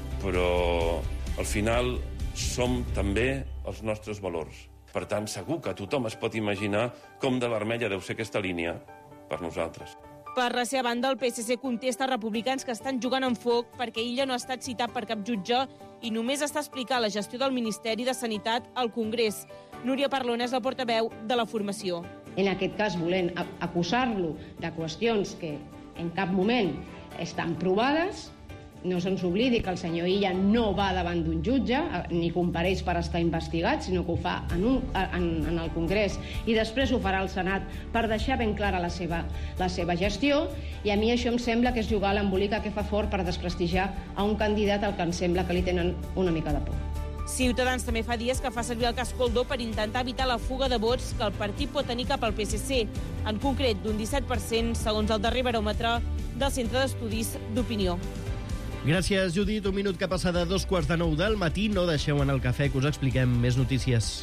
però al final som també els nostres valors. Per tant, segur que tothom es pot imaginar com de vermella deu ser aquesta línia per nosaltres. Per la seva banda, el P S C contesta a republicans que estan jugant en foc perquè Illa no ha estat citat per cap jutge i només està explicant la gestió del Ministeri de Sanitat al Congrés. Núria Parlon és la portaveu de la formació. En aquest cas, volent acusar-lo de qüestions que en cap moment estan provades, no se'ns oblidi que el senyor Illa no va davant d'un jutge ni compareix per estar investigat, sinó que ho fa en, un, en, en el Congrés i després ho farà al Senat per deixar ben clara la seva, la seva gestió, i a mi això em sembla que és jugar a l'embolica que fa fort per desprestigiar a un candidat al que em sembla que li tenen una mica de por. Ciutadans també fa dies que fa servir el cas Koldo per intentar evitar la fuga de vots que el partit pot tenir cap al P S C, en concret d'un disset per cent, segons el darrer baròmetre del Centre d'Estudis d'Opinió. Gràcies, Judit. Un minut que passa de dos quarts de nou del matí. No deixeu en el cafè que us expliquem més notícies.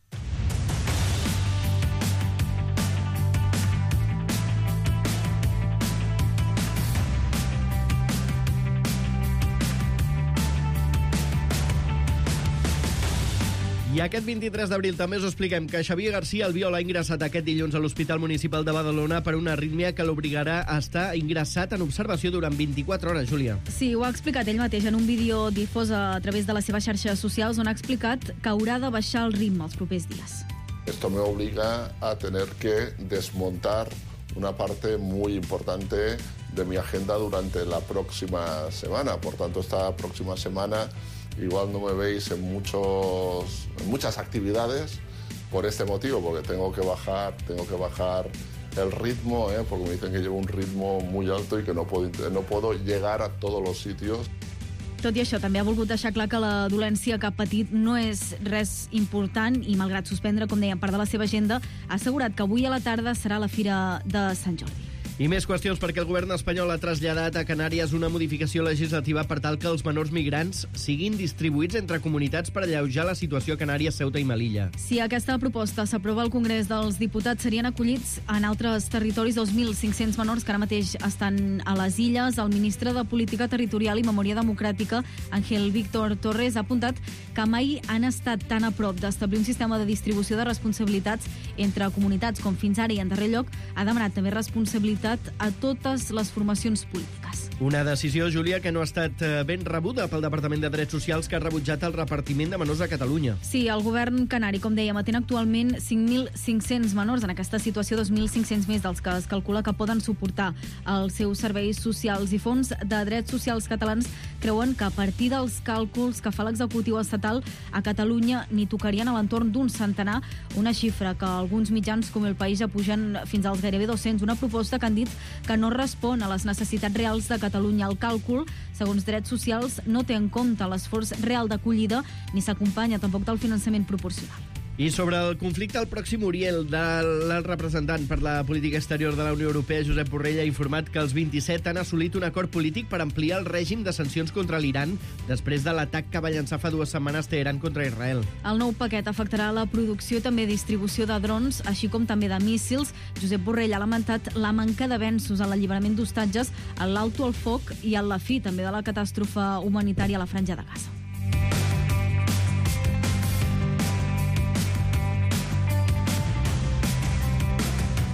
I aquest vint-i-tres d'abril també us expliquem que Xavier García Albiol ha ingressat aquest dilluns a l'Hospital Municipal de Badalona per una arrítmia que l'obligarà a estar ingressat en observació durant vint-i-quatre hores, Júlia. Sí, ho ha explicat ell mateix en un vídeo difós a través de les seves xarxes socials on ha explicat que haurà de baixar el ritme els propers dies. Esto me obliga a tener que desmontar una parte muy importante de mi agenda durante la próxima semana. Por tanto, esta próxima semana igual no me veis en, muchos, en muchas actividades por este motivo, porque tengo que bajar, tengo que bajar el ritmo, ¿eh? Porque me dicen que llevo un ritmo muy alto y que no puedo, no puedo llegar a todos los sitios. Tot i això, també ha volgut deixar clar que la dolència que ha patit no és res important i, malgrat suspendre, com dèiem, part de la seva agenda, ha assegurat que avui a la tarda serà la Fira de Sant Jordi. I més qüestions perquè el govern espanyol ha traslladat a Canàries una modificació legislativa per tal que els menors migrants siguin distribuïts entre comunitats per alleujar la situació a Canàries, Ceuta i Melilla. Si aquesta proposta s'aprova al Congrés dels Diputats, serien acollits en altres territoris dos mil cinc-cents menors que ara mateix estan a les illes. El ministre de Política Territorial i Memòria Democràtica, Ángel Víctor Torres, ha apuntat que mai han estat tan a prop d'establir un sistema de distribució de responsabilitats entre comunitats com fins ara, i en darrer lloc ha demanat també responsabilitat a totes les formacions polítiques. Una decisió, Júlia, que no ha estat ben rebuda pel Departament de Drets Socials, que ha rebutjat el repartiment de menors a Catalunya. Sí, el govern canari, com dèiem, atén actualment cinc mil cinc-cents menors. En aquesta situació, dos mil cinc-cents més dels que es calcula que poden suportar els seus serveis socials. I fons de drets socials catalans creuen que a partir dels càlculs que fa l'executiu estatal, a Catalunya n'hi tocarien a l'entorn d'un centenar, una xifra que alguns mitjans com El País ja pugen fins als gairebé dos-cents. Una proposta que han dit que no respon a les necessitats reals de Catalunya. El càlcul, segons Drets Socials, no té en compte l'esforç real d'acollida ni s'acompanya tampoc del finançament proporcional. I sobre el conflicte al Pròxim Orient, el representant per la política exterior de la Unió Europea, Josep Borrell, ha informat que els vint-i-set han assolit un acord polític per ampliar el règim de sancions contra l'Iran després de l'atac que va llançar fa dues setmanes Teheran contra Israel. El nou paquet afectarà la producció i també distribució de drons, així com també de míssils. Josep Borrell ha lamentat la manca d'avenços en l'alliberament d'hostatges, en l'alto al foc i en la fi també de la catàstrofe humanitària a la Franja de Gaza.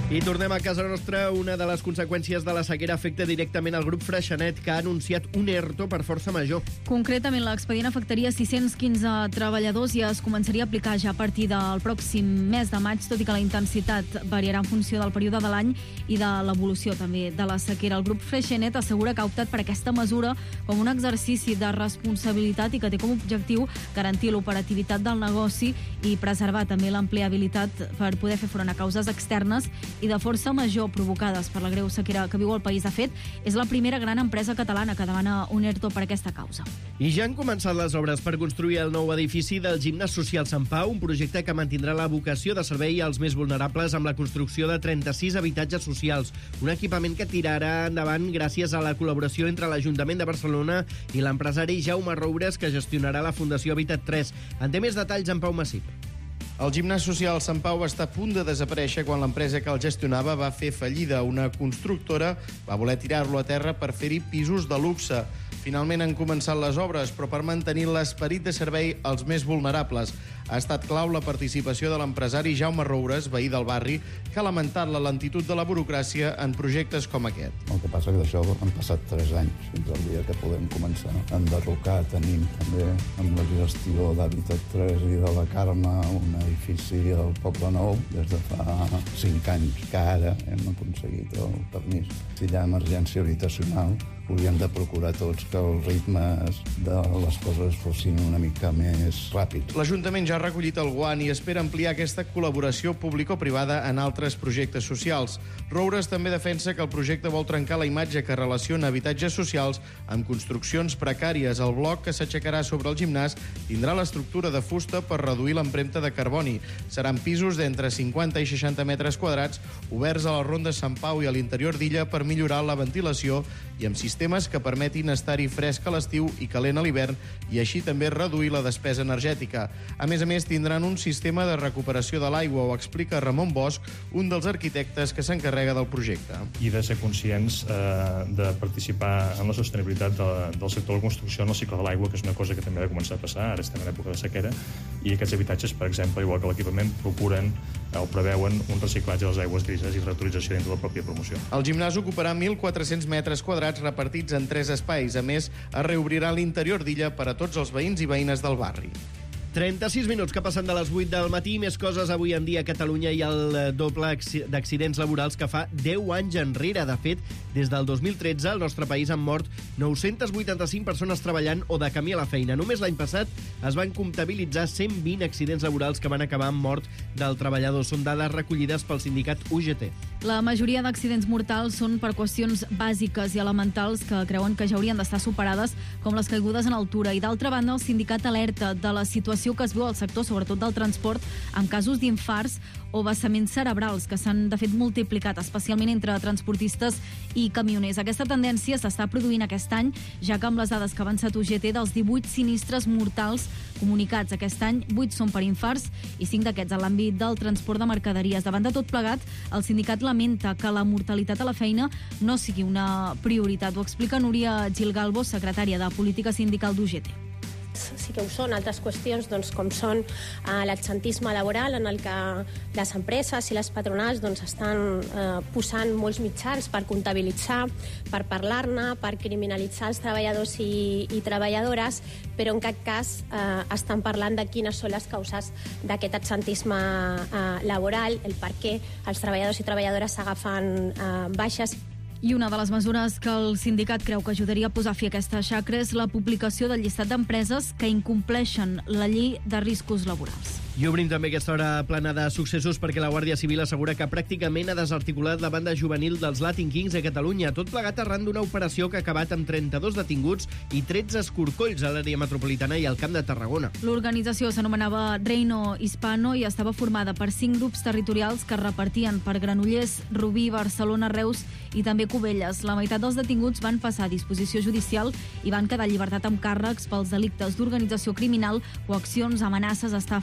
I tornem a casa nostra. Una de les conseqüències de la sequera afecta directament al grup Freixenet, que ha anunciat un ERTO per força major. Concretament, l'expedient afectaria sis-cents quinze treballadors i es començaria a aplicar ja a partir del pròxim mes de maig, tot i que la intensitat variarà en funció del període de l'any i de l'evolució també de la sequera. El grup Freixenet assegura que ha optat per aquesta mesura com un exercici de responsabilitat i que té com a objectiu garantir l'operativitat del negoci i preservar també l'empleabilitat per poder fer front a causes externes i de força major provocades per la greu sequera que viu el país. De fet, és la primera gran empresa catalana que demana un ERTO per aquesta causa. I ja han començat les obres per construir el nou edifici del Gimnàs Social Sant Pau, un projecte que mantindrà la vocació de servei als més vulnerables amb la construcció de trenta-sis habitatges socials, un equipament que tirarà endavant gràcies a la col·laboració entre l'Ajuntament de Barcelona i l'empresari Jaume Roures, que gestionarà la Fundació Habitat tres. En té més detalls en Pau Massip. El Gimnàs Social Sant Pau està a punt de desaparèixer quan l'empresa que el gestionava va fer fallida. Una constructora va voler tirar-lo a terra per fer-hi pisos de luxe. Finalment han començat les obres, però per mantenir l'esperit de servei als més vulnerables. Ha estat clau la participació de l'empresari Jaume Roures, veí del barri, que ha lamentat la lentitud de la burocràcia en projectes com aquest. El que passa que d'això han passat tres anys fins al dia que podem començar a enderrocar. Tenim també amb la gestió d'Habitat tres i de la Carme un edifici al Poble Nou des de fa cinc anys, que ara hem aconseguit el permís. Si hi ha emergència habitacional, hauríem de procurar tots que els ritmes de les coses fossin una mica més ràpids. L'Ajuntament ja ha recollit el guant i espera ampliar aquesta col·laboració público-privada en altres projectes socials. Roures també defensa que el projecte vol trencar la imatge que relaciona habitatges socials amb construccions precàries. El bloc que s'aixecarà sobre el gimnàs tindrà l'estructura de fusta per reduir l'empremta de carboni. Seran pisos d'entre cinquanta i seixanta metres quadrats, oberts a la Ronda Sant Pau i a l'interior d'illa per millorar la ventilació i amb sistemes que permetin estar-hi fresc a l'estiu i calent a l'hivern i així també reduir la despesa energètica. A més a més, tindran un sistema de recuperació de l'aigua, ho explica Ramon Bosch, un dels arquitectes que s'encarrega del projecte. I de ser conscients eh, de participar en la sostenibilitat de, del sector de la construcció en el cicle de l'aigua, que és una cosa que també ha de començar a passar, ara estem en època de sequera, i aquests habitatges, per exemple, igual que l'equipament, procuren o preveuen un reciclatge de les aigües grises i reutilització dintre de la pròpia promoció. El gimnàs ocuparà mil quatre-cents metres quadrats repartits en tres espais. A més, es reobrirà l'interior d'illa per a tots els veïns i veïnes del barri. trenta-sis minuts que passen de les vuit del matí. Més coses avui en dia a Catalunya i el doble d'accidents laborals que fa deu anys enrere. De fet, des del dos mil tretze, al nostre país han mort nou-cents vuitanta-cinc persones treballant o de camí a la feina. Només l'any passat es van comptabilitzar cent vint accidents laborals que van acabar amb mort del treballador. Són dades recollides pel sindicat U G T. La majoria d'accidents mortals són per qüestions bàsiques i elementals que creuen que ja haurien d'estar superades, com les caigudes en altura. I d'altra banda, el sindicat alerta de la situació que es viu al sector, sobretot del transport, amb casos d'infarts o vessaments cerebrals que s'han, de fet, multiplicat, especialment entre transportistes i camioners. Aquesta tendència s'està produint aquest any, ja que amb les dades que ha avançat U G T, dels divuit sinistres mortals comunicats aquest any, vuit són per infarts i cinc d'aquests en l'àmbit del transport de mercaderies. Davant de tot plegat, el sindicat lamenta que la mortalitat a la feina no sigui una prioritat. Ho explica Núria Gilgalbo, secretària de Política Sindical d'U G T. Sí que ho són. Altres qüestions, doncs, com són eh, l'absentisme laboral, en el que les empreses i les patronals doncs, estan eh, posant molts mitjans per comptabilitzar, per parlar-ne, per criminalitzar els treballadors i, i treballadores, però en cap cas eh, estan parlant de quines són les causes d'aquest absentisme eh, laboral, el per què els treballadors i treballadores s'agafen eh, baixes. I una de les mesures que el sindicat creu que ajudaria a posar fi a aquesta xacra és la publicació del llistat d'empreses que incompleixen la llei de riscos laborals. I obrim també aquesta hora plana de successos perquè la Guàrdia Civil assegura que pràcticament ha desarticulat la banda juvenil dels Latin Kings a Catalunya, tot plegat arran d'una operació que ha acabat amb trenta-dos detinguts i tretze escorcolls a l'àrea metropolitana i al Camp de Tarragona. L'organització s'anomenava Reino Hispano i estava formada per cinc grups territorials que es repartien per Granollers, Rubí, Barcelona, Reus i també Cubelles. La meitat dels detinguts van passar a disposició judicial i van quedar en llibertat amb càrrecs pels delictes d'organització criminal, coaccions, amenaces, estafa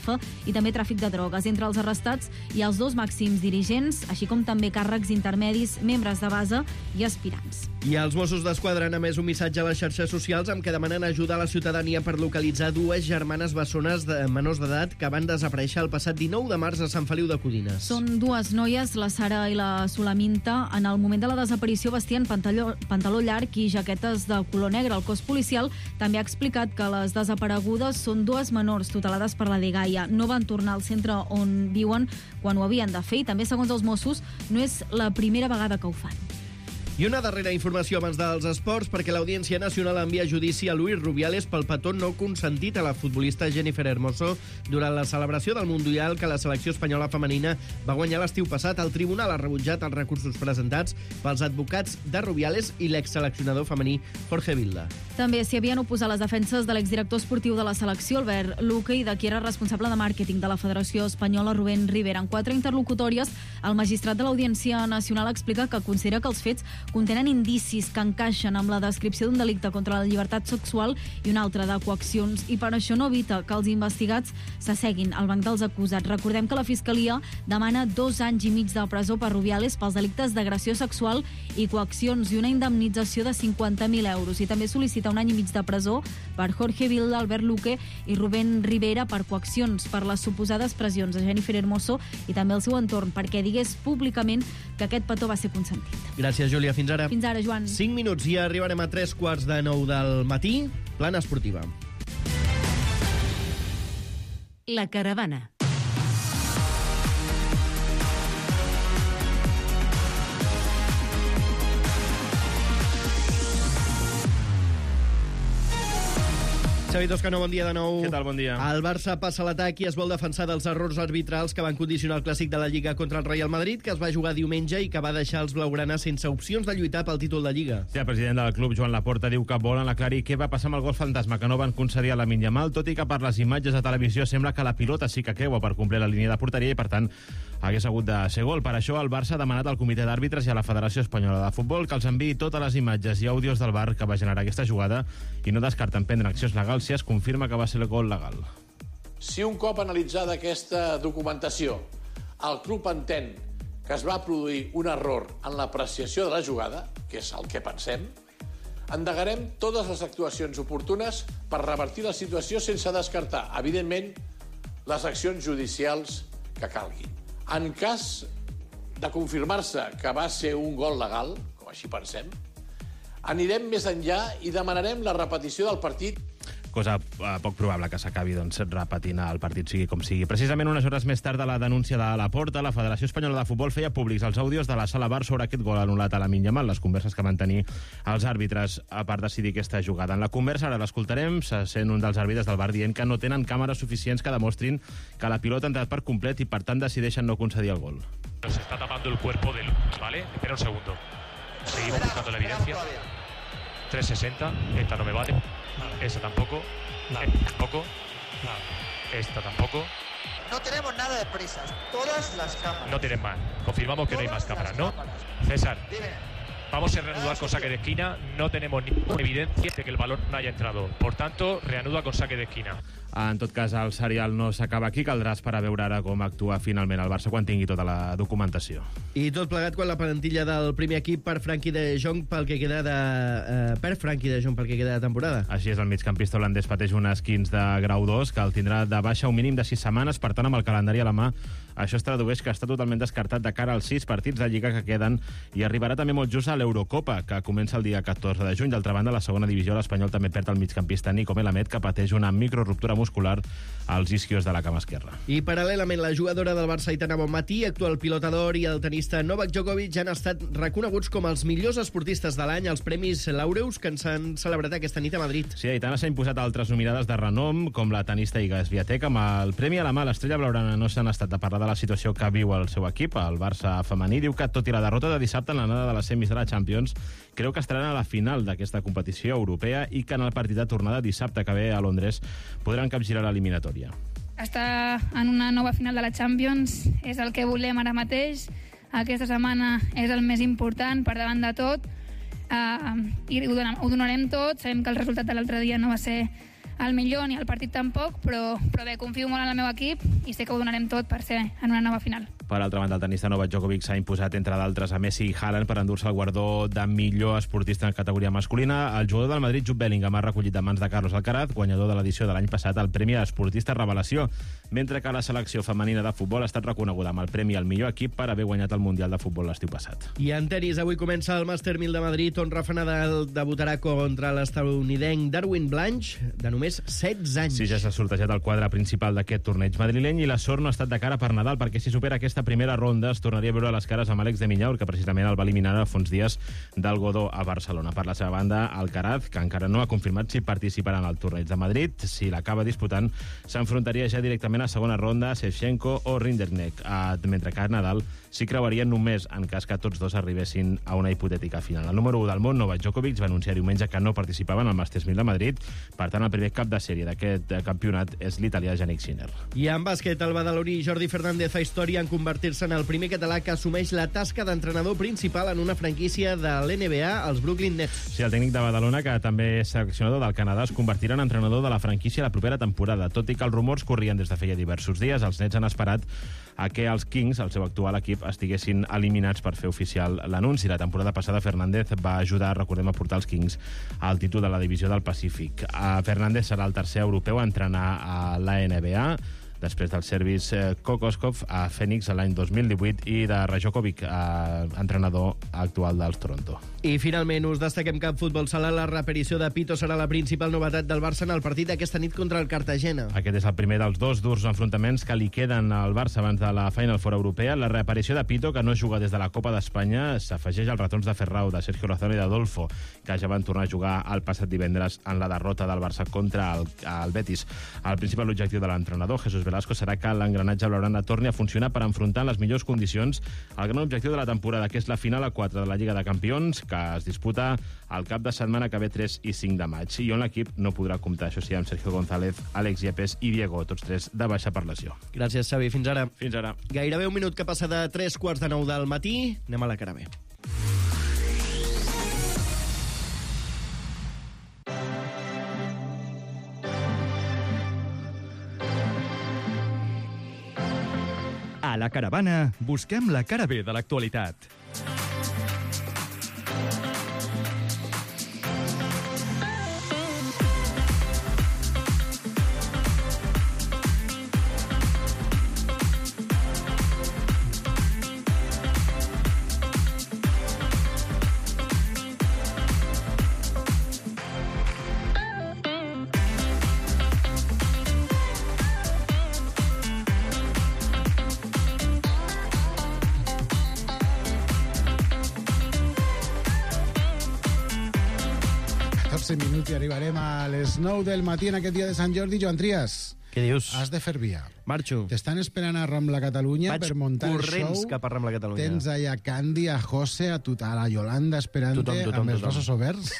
i també tràfic de drogues. Entre els arrestats hi ha els dos màxims dirigents, així com també càrrecs intermedis, membres de base i aspirants. I els Mossos d'Esquadra han emès un missatge a les xarxes socials amb què demanen ajudar a la ciutadania per localitzar dues germanes bessones de menors d'edat que van desaparèixer el passat dinou de març a Sant Feliu de Codines. Són dues noies, la Sara i la Solaminta. En el moment de la desaparició vestien pantaló, pantaló llarg i jaquetes de color negre. El cos policial també ha explicat que les desaparegudes són dues menors tutelades per la Dgaia. No van tornar al centre on viuen quan ho havien de fer i també, segons els Mossos, no és la primera vegada que ho fan. I una darrera informació abans dels esports, perquè l'Audiència Nacional envia a judici a Luis Rubiales pel petó no consentit a la futbolista Jennifer Hermoso durant la celebració del Mundial que la selecció espanyola femenina va guanyar l'estiu passat. El tribunal ha rebutjat els recursos presentats pels advocats de Rubiales i l'exseleccionador femení Jorge Vilda. També s'hi havien oposat les defenses de l'exdirector esportiu de la selecció, Albert Luque, i de qui era responsable de màrqueting de la Federació Espanyola, Rubén Rivera. En quatre interlocutòries, el magistrat de l'Audiència Nacional explica que considera que els fets contenen indicis que encaixen amb la descripció d'un delicte contra la llibertat sexual i un altre de coaccions, i per això no evita que els investigats s'asseguin al banc dels acusats. Recordem que la Fiscalia demana dos anys i mig de presó per Rubiales pels delictes d'agressió sexual i coaccions i una indemnització de cinquanta mil euros. I també sol·licita un any i mig de presó per Jorge Vilda, Albert Luque i Rubén Rivera per coaccions per les suposades pressions a Jennifer Hermoso i també el seu entorn perquè digués públicament que aquest petó va ser consentit. Gràcies, Júlia. Fins ara. Fins ara, Joan. cinc minuts i arribarem a tres quarts de nou del matí. Plana esportiva. La caravana. Xavi Toscano, bon dia de nou. Què tal, bon dia. El Barça passa a l'atac i es vol defensar dels errors arbitrals que van condicionar el clàssic de la Lliga contra el Real Madrid, que es va jugar diumenge i que va deixar els blaugranes sense opcions de lluitar pel títol de Lliga. Sí, el president del club, Joan Laporta, diu que volen aclarir què va passar amb el gol fantasma que no van concedir a Lamine Yamal, tot i que per les imatges de televisió sembla que la pilota sí que creua per complir la línia de porteria i, per tant, hagués hagut de ser gol. Per això, el Barça ha demanat al comitè d'àrbitres i a la Federació Espanyola de Futbol que els enviï totes les imatges i àudios del V A R que va generar aquesta jugada i no descarten prendre accions legals si es confirma que va ser el gol legal. Si un cop analitzada aquesta documentació el club entén que es va produir un error en l'apreciació de la jugada, que és el que pensem, endegarem totes les actuacions oportunes per revertir la situació sense descartar, evidentment, les accions judicials que calguin. En cas de confirmar-se que va ser un gol legal, com així pensem, anirem més enllà i demanarem la repetició del partit. Cosa eh, poc probable que s'acabi doncs, repetint el partit sigui com sigui. Precisament unes hores més tard de la denúncia de Laporta, la Federació Espanyola de Futbol feia públics els àudios de la Sala V A R sobre aquest gol anul·lat a Lamine Yamal, les converses que van tenir els àrbitres per decidir aquesta jugada. En la conversa, ara l'escoltarem, se sent un dels àrbitres del V A R dient que no tenen càmeres suficients que demostrin que la pilota ha entrat per complet i per tant decideixen no concedir el gol. Se está tapando el cuerpo del... ¿Vale? Espera un segundo. Seguimos buscando la evidencia. tres sesenta. Esta no me vale. Esta tampoco. Esta tampoco. Esta tampoco. No tenemos nada de prisas. Todas las cámaras. No tienen más. Confirmamos que no hay más cámaras, ¿no? César. Vamos a reanudar con saque de esquina. No tenemos ninguna evidencia de que el balón no haya entrado. Por tanto, reanuda con saque de esquina. En tot cas, el serial no s'acaba aquí. Caldrà esperar a veure ara com actua finalment el Barça quan tingui tota la documentació. I tot plegat quan la plantilla del primer equip per Frenkie de Jong pel que queda de... Eh, per Frenkie de Jong pel que queda de temporada. Així és, el migcampista holandès pateix un esquins de grau dos que el tindrà de baixa un mínim de sis setmanes. Per tant, amb el calendari a la mà, això es tradueix que està totalment descartat de cara als sis partits de Lliga que queden i arribarà també molt just a l'Eurocopa, que comença el dia catorze de juny. D'altra banda, a la segona divisió, l'Espanyol també perd el migcampista Nico Melamed, que pateix una microruptura muscular als isquios de la cama esquerra. I paral·lelament, la jugadora del Barça, Aitana Bonmatí, actual pilota d'or, i el tenista Novak Djokovic han estat reconeguts com els millors esportistes de l'any als Premis Laureus que ens han celebrat aquesta nit a Madrid. Sí, Aitana s'ha imposat a altres nominades de renom, com la tenista Iga Swiatek. Amb el premi a la mà, l'estrella blaugrana no s'han estat de parlar de la situació que viu el seu equip, el Barça femení. Diu que, tot i la derrota de dissabte en l'anada de les semis de la Champions, creu que estaran a la final d'aquesta competició europea i que en el partit de tornada dissabte que ve a Londres podran capgirar l'eliminatòria. Estar en una nova final de la Champions és el que volem ara mateix. Aquesta setmana és el més important per davant de tot, uh, i ho, donem, ho donarem tot. Sabem que el resultat de l'altre dia no va ser el millor ni el partit tampoc, però, però bé, confio molt en el meu equip i sé que ho donarem tot per ser en una nova final. Per altra banda, el tenista Novak Djokovic s'ha imposat, entre d'altres, a Messi i Haaland per endur-se el guardó de millor esportista en categoria masculina. El jugador del Madrid, Jude Bellingham, ha recollit de mans de Carlos Alcaraz, guanyador de l'edició de l'any passat, el Premi a Esportista Revelació, mentre que la selecció femenina de futbol ha estat reconeguda amb el Premi al millor equip per haver guanyat el Mundial de Futbol l'estiu passat. I en tenis, avui comença el Màster mil de Madrid, on Rafa Nadal debutarà contra l'estadounidenc Darwin Blanch, de només setze anys. Sí, ja s'ha sortejat el quadre principal d'aquest torneig madrileny i la sort no ha estat de cara per Nadal, perquè si supera aquesta primera ronda es tornaria a veure les cares amb Àlex de Minaur, que precisament el va eliminar a fons dies del Godó a Barcelona. Per la seva banda, Alcaraz, que encara no ha confirmat si participarà en el torneig de Madrid, si l'acaba disputant, s'enfrontaria ja directament a segona ronda a Shevchenko o Rinderknecht, mentre que Nadal s'hi creuaria només en cas que tots dos arribessin a una hipotètica final. El número u del món, Novak Djokovic, va anunciar diumenge que no participava en el Màsters mil de Madrid. Per tant, el primer cap de sèrie d'aquest campionat és l'italià Jannik Sinner. I en bàsquet, el badaloní Jordi Fernández fa història en convertir-se en el primer català que assumeix la tasca d'entrenador principal en una franquícia de l'N B A, els Brooklyn Nets. Sí, el tècnic de Badalona, que també és seleccionador del Canadà, es convertirà en entrenador de la franquícia la propera temporada. Tot i que els rumors corrien des de feia diversos dies, els Nets han esperat a que els Kings, el seu actual equip, estiguessin eliminats per fer oficial l'anunci. La temporada passada Fernández va ajudar, recordem, a portar els Kings al títol de la divisió del Pacífic. Fernández serà el tercer europeu a entrenar a la N B A, després del Servis Kokoskov a Phoenix l'any dos mil divuit i de Rajokovic, entrenador actual dels Toronto. I finalment us destaquem que en futbol sala la reaparició de Pito serà la principal novetat del Barça en el partit d'aquesta nit contra el Cartagena. Aquest és el primer dels dos durs enfrontaments que li queden al Barça abans de la Final Four europea. La reaparició de Pito, que no juga des de la Copa d'Espanya, s'afegeix als retorns de Ferrau, de Sergio Lozano i d'Adolfo, que ja van tornar a jugar el passat divendres en la derrota del Barça contra el, el Betis. El principal objectiu de l'entrenador, Jesús Velasco, serà que l'engranatge blaugrana torni a funcionar per enfrontar en les millors condicions el gran objectiu de la temporada, que és la final a quatre de la Lliga de Campions, que es disputa el cap de setmana que ve tres i cinc de maig, i on l'equip no podrà comptar, això sí, amb Sergio González, Àlex Yepes i Diego, tots tres de baixa per lesió. Gràcies, Xavi. Fins ara. Fins ara. Gairebé un minut que passa de tres quarts de nou del matí. Anem a la cara B. A la caravana busquem la cara B de l'actualitat. catorze minuts i arribarem a les nou del matí en aquest dia de Sant Jordi. Joan Trias. Què dius? Has de fer via. Marxo. T'estan esperant a Rambla Catalunya Vaig per muntar el show. corrents cap a Rambla Catalunya. Tens allà Candy, a José, a, tu, a la Yolanda esperant-te Tothom, tothom, amb els tothom. braços oberts.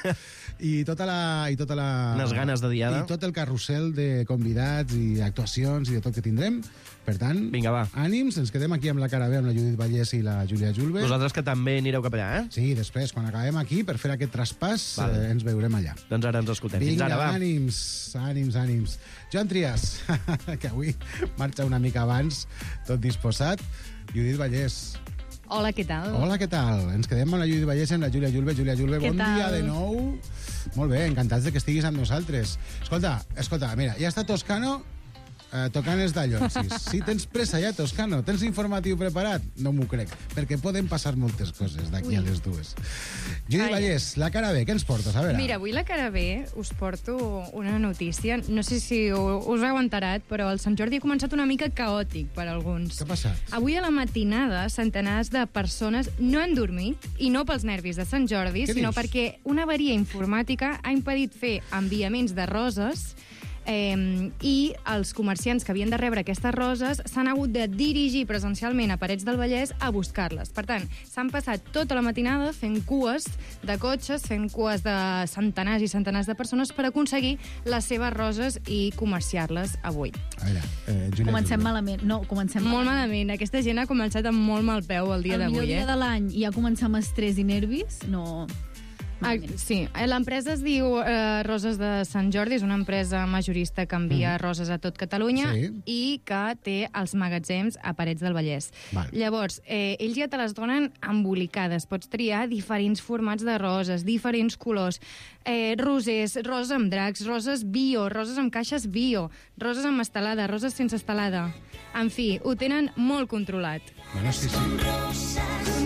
I tota la... I tota la Unes ganes de diada. I tot el carrusel de convidats i actuacions i de tot que tindrem. Per tant, vinga, va. Ànims, ens quedem aquí amb la cara B, amb la Judit Vallès i la Júlia Julve. Vosaltres que també anireu cap allà, eh? Sí, després, quan acabem aquí, per fer aquest traspàs, Vale. eh, ens veurem allà. Doncs ara ens escoltem. Vinga, Fins ara, va. ànims, ànims, ànims. Joan Trias, que avui marxa una mica abans, tot disposat. Judit Vallès. Hola, què tal? Hola, què tal? Ens quedem amb la Judit Vallès, amb la Júlia Julve. Júlia Julve, Què bon tal? dia de nou. Molt bé, encantats de que estiguis amb nosaltres. Escolta, escolta, mira, ja està Toscano eh, tocant els dallonsis. Sí, tens pressa ja, Toscano? Tens informatiu preparat? No m'ho crec, perquè poden passar moltes coses d'aquí Ui. a les dues. Judit Ai. Vallès, la cara B, què ens portes? A veure. Mira, avui la cara B us porto una notícia. No sé si us heu enterat, però el Sant Jordi ha començat una mica caòtic per alguns. Què ha passat? Avui a la matinada, centenars de persones no han dormit, i no pels nervis de Sant Jordi, Què sinó dius? perquè una avaria informàtica ha impedit fer enviaments de roses Eh, i els comerciants que havien de rebre aquestes roses s'han hagut de dirigir presencialment a Parets del Vallès a buscar-les. Per tant, s'han passat tota la matinada fent cues de cotxes, fent cues de centenars i centenars de persones per aconseguir les seves roses i comerciar-les avui. A veure, eh, Júlia Comencem Julve. malament. No, comencem Molt malament. Aquesta gent ha començat amb molt mal peu el dia el millor d'avui, dia eh? de l'any i ja començar amb estrès i nervis, no... Ah, sí, l'empresa es diu eh, Roses de Sant Jordi, és una empresa majorista que envia mm. roses a tot Catalunya sí. i que té els magatzems a Parets del Vallès. Val. Llavors, eh, ells ja te les donen embolicades. Pots triar diferents formats de roses, diferents colors, eh, rosers, roses amb dracs, roses bio, roses amb caixes bio, roses amb estelada, roses sense estelada. En fi, ho tenen molt controlat. Bueno, sí, sí.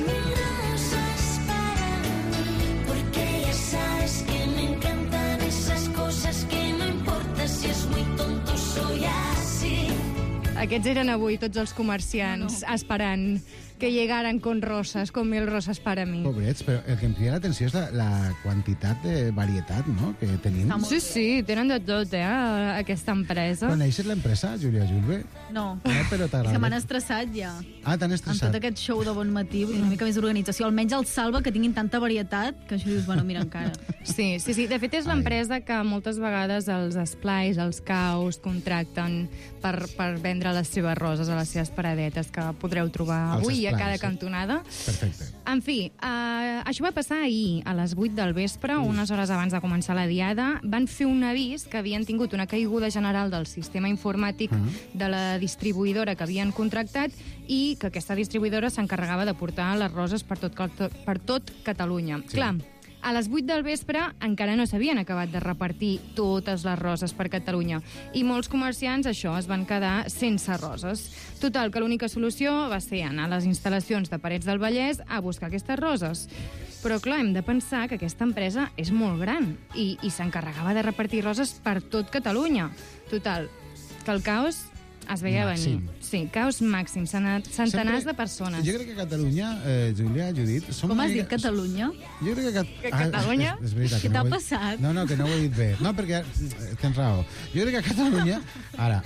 Aquests eren avui tots els comerciants no, no. esperant que llegaran con rosas, con mil rosas para mi. Pobrets, però el que em crida l'atenció és la, la quantitat de varietat, no?, que tenim. Sí, sí, tenen de tot, eh, aquesta empresa. Coneixes l'empresa, Júlia Julve? No. No, però t'agrada. És que m'han estressat ja. Ah, t'han estressat. Amb tot aquest show de bon matí, una mica més d'organització. Almenys el salva que tinguin tanta varietat que això dius, bueno, mira, encara. Sí, sí, sí. De fet, és l'empresa que moltes vegades els esplais, els caus, contracten per, per vendre les seves roses a les seves paradetes que podreu trobar avui a cada cantonada. Perfecte. En fi, uh, això va passar ahir, a les vuit del vespre, unes hores abans de començar la diada. Van fer un avís que havien tingut una caiguda general del sistema informàtic uh -huh. de la distribuïdora que havien contractat i que aquesta distribuïdora s'encarregava de portar les roses per tot, per tot Catalunya. Sí. Clar, a les vuit del vespre encara no s'havien acabat de repartir totes les roses per Catalunya i molts comerciants, això, es van quedar sense roses. Total, que l'única solució va ser anar a les instal·lacions de Parets del Vallès a buscar aquestes roses. Però, clar, hem de pensar que aquesta empresa és molt gran i, i s'encarregava de repartir roses per tot Catalunya. Total, que el caos es veia venir. Sí, caos màxim, centenars Sempre, de persones. Jo crec que a Catalunya, eh, Júlia, Judit... Som Com has mica... dit, Catalunya? Jo crec que... Que Catalunya? Ah, és, és veritat, Què no t'ha he... passat? No, no, que no ho he dit bé. No, perquè tens raó. Jo crec que a Catalunya... Ara...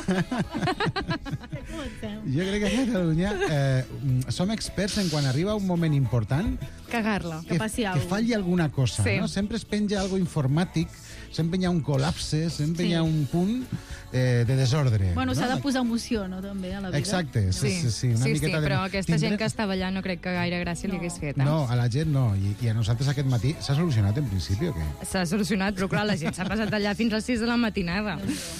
jo crec que a Catalunya eh, som experts en quan arriba un moment important... Cagar-la. Que, que, que falli alguna cosa, sí. no? Sempre es penja algo informàtic, sempre hi ha un col·lapse, sempre sí. hi ha un punt eh, de desordre. Bueno, no? s'ha de posar emoció, no?, també, a la vida. Exacte, sí, sí, sí, una sí, miqueta sí, de... però aquesta Tindré... gent que estava allà no crec que gaire gràcia no. li hagués fet. Eh? No, a la gent no, I, i a nosaltres aquest matí s'ha solucionat en principi o què? S'ha solucionat, però clar, la gent s'ha passat allà fins a les sis de la matinada.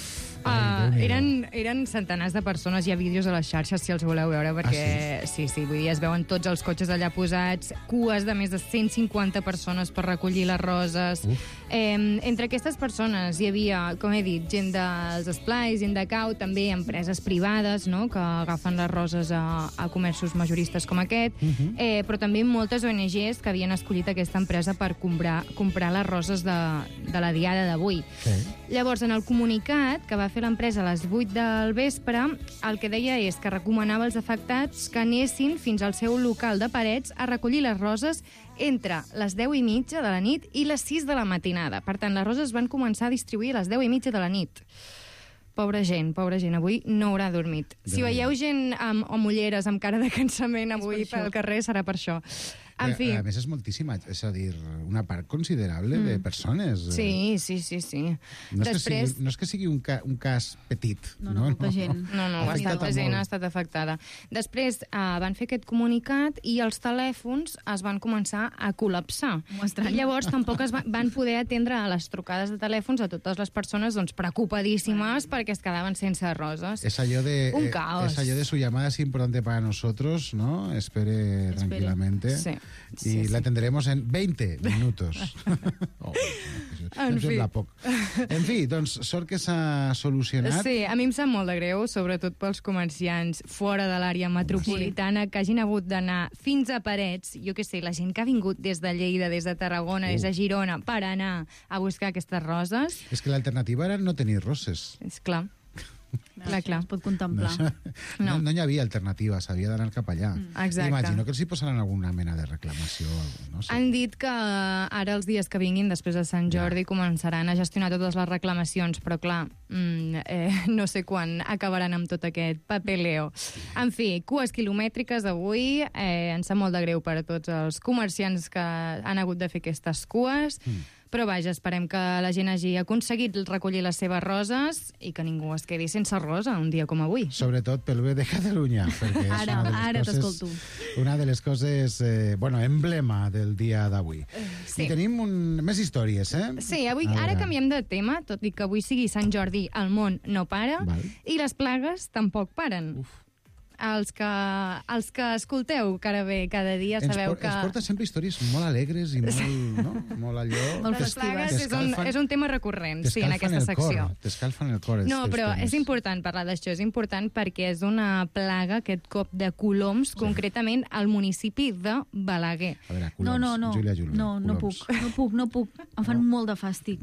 Uh, eren, eren centenars de persones, hi ha vídeos a les xarxes si els voleu veure, perquè ah, sí? sí, sí, vull dir, es veuen tots els cotxes allà posats, cues de més de cent cinquanta persones per recollir les roses. Eh, entre aquestes persones hi havia, com he dit, gent dels esplais, gent de cau, també empreses privades, no?, que agafen les roses a, a comerços majoristes com aquest, uh -huh. eh, però també moltes O N Ges que havien escollit aquesta empresa per comprar, comprar les roses de, de la diada d'avui. Sí. Llavors, en el comunicat que va fer l'empresa a les vuit del vespre, el que deia és que recomanava als afectats que anessin fins al seu local de Parets a recollir les roses entre les deu i mitja de la nit i les sis de la matinada. Per tant, les roses van començar a distribuir a les deu i mitja de la nit. Pobra gent, pobra gent, avui no haurà dormit. Si veieu gent amb, amb ulleres, amb cara de cansament avui pel carrer, serà per això. En a, fi. A més, és moltíssima, és a dir, una part considerable mm. de persones. Sí, sí, sí, sí. No és, Després... que, sigui, no és que sigui un, ca, un cas petit. No, no, molta no, gent. No, no, bastanta gent ha estat afectada. Després uh, van fer aquest comunicat i els telèfons es van començar a col·lapsar. I llavors tampoc es va, van poder atendre a les trucades de telèfons a totes les persones doncs, preocupadíssimes perquè es quedaven sense roses. Es allò de, un caos. Es allò de su llamada es importante para nosotros, ¿no? Espere, Espere. tranquilamente. Sí. Y sí, la sí. tendremos en veinte minutos. oh, en, em fi. Poc. En fi, doncs sort que s'ha solucionat. Sí, a mi em sap molt de greu, sobretot pels comerciants fora de l'àrea metropolitana, sí. que hagin hagut d'anar fins a Parets, jo què sé, la gent que ha vingut des de Lleida, des de Tarragona, uh. des de Girona, per anar a buscar aquestes roses. És que l'alternativa era no tenir roses. És clar. Clar, clar. Es pot contemplar. No, no, no hi havia alternativa, s'havia d'anar cap allà. Mm. Exacte. Imagino que els hi posaran alguna mena de reclamació. No sé. Han dit que ara els dies que vinguin, després de Sant Jordi, ja. començaran a gestionar totes les reclamacions, però clar, mm, eh, no sé quan acabaran amb tot aquest papeleo. En fi, cues quilomètriques avui, eh, ens sap molt de greu per a tots els comerciants que han hagut de fer aquestes cues, mm. Però vaja, esperem que la gent hagi aconseguit recollir les seves roses i que ningú es quedi sense rosa un dia com avui. Sobretot pel bé de Catalunya. Perquè és Ara, una de les ara coses- t'escolto. Una de les coses, eh, bueno, emblema del dia d'avui. sí. I tenim un... més històries, eh? Sí, avui, A ara veure. canviem de tema, tot i que avui sigui Sant Jordi, el món no para, Val. i les plagues tampoc paren. Uf. Els que, els que escolteu cada bé, cada dia, Ens, sabeu por, que... ens porta sempre històries molt alegres i molt, no? molt allò... Molt les plagues és un, és un tema recurrent, sí, en aquesta el secció. Cor, t'escalfen el cor. els No, teus però temes. és important parlar d'això, és important perquè és una plaga, aquest cop de coloms, sí. concretament al municipi de Balaguer. A veure, No, no, no, Júlia Julme, no, no puc, no puc, no puc. Em fan molt de fàstic.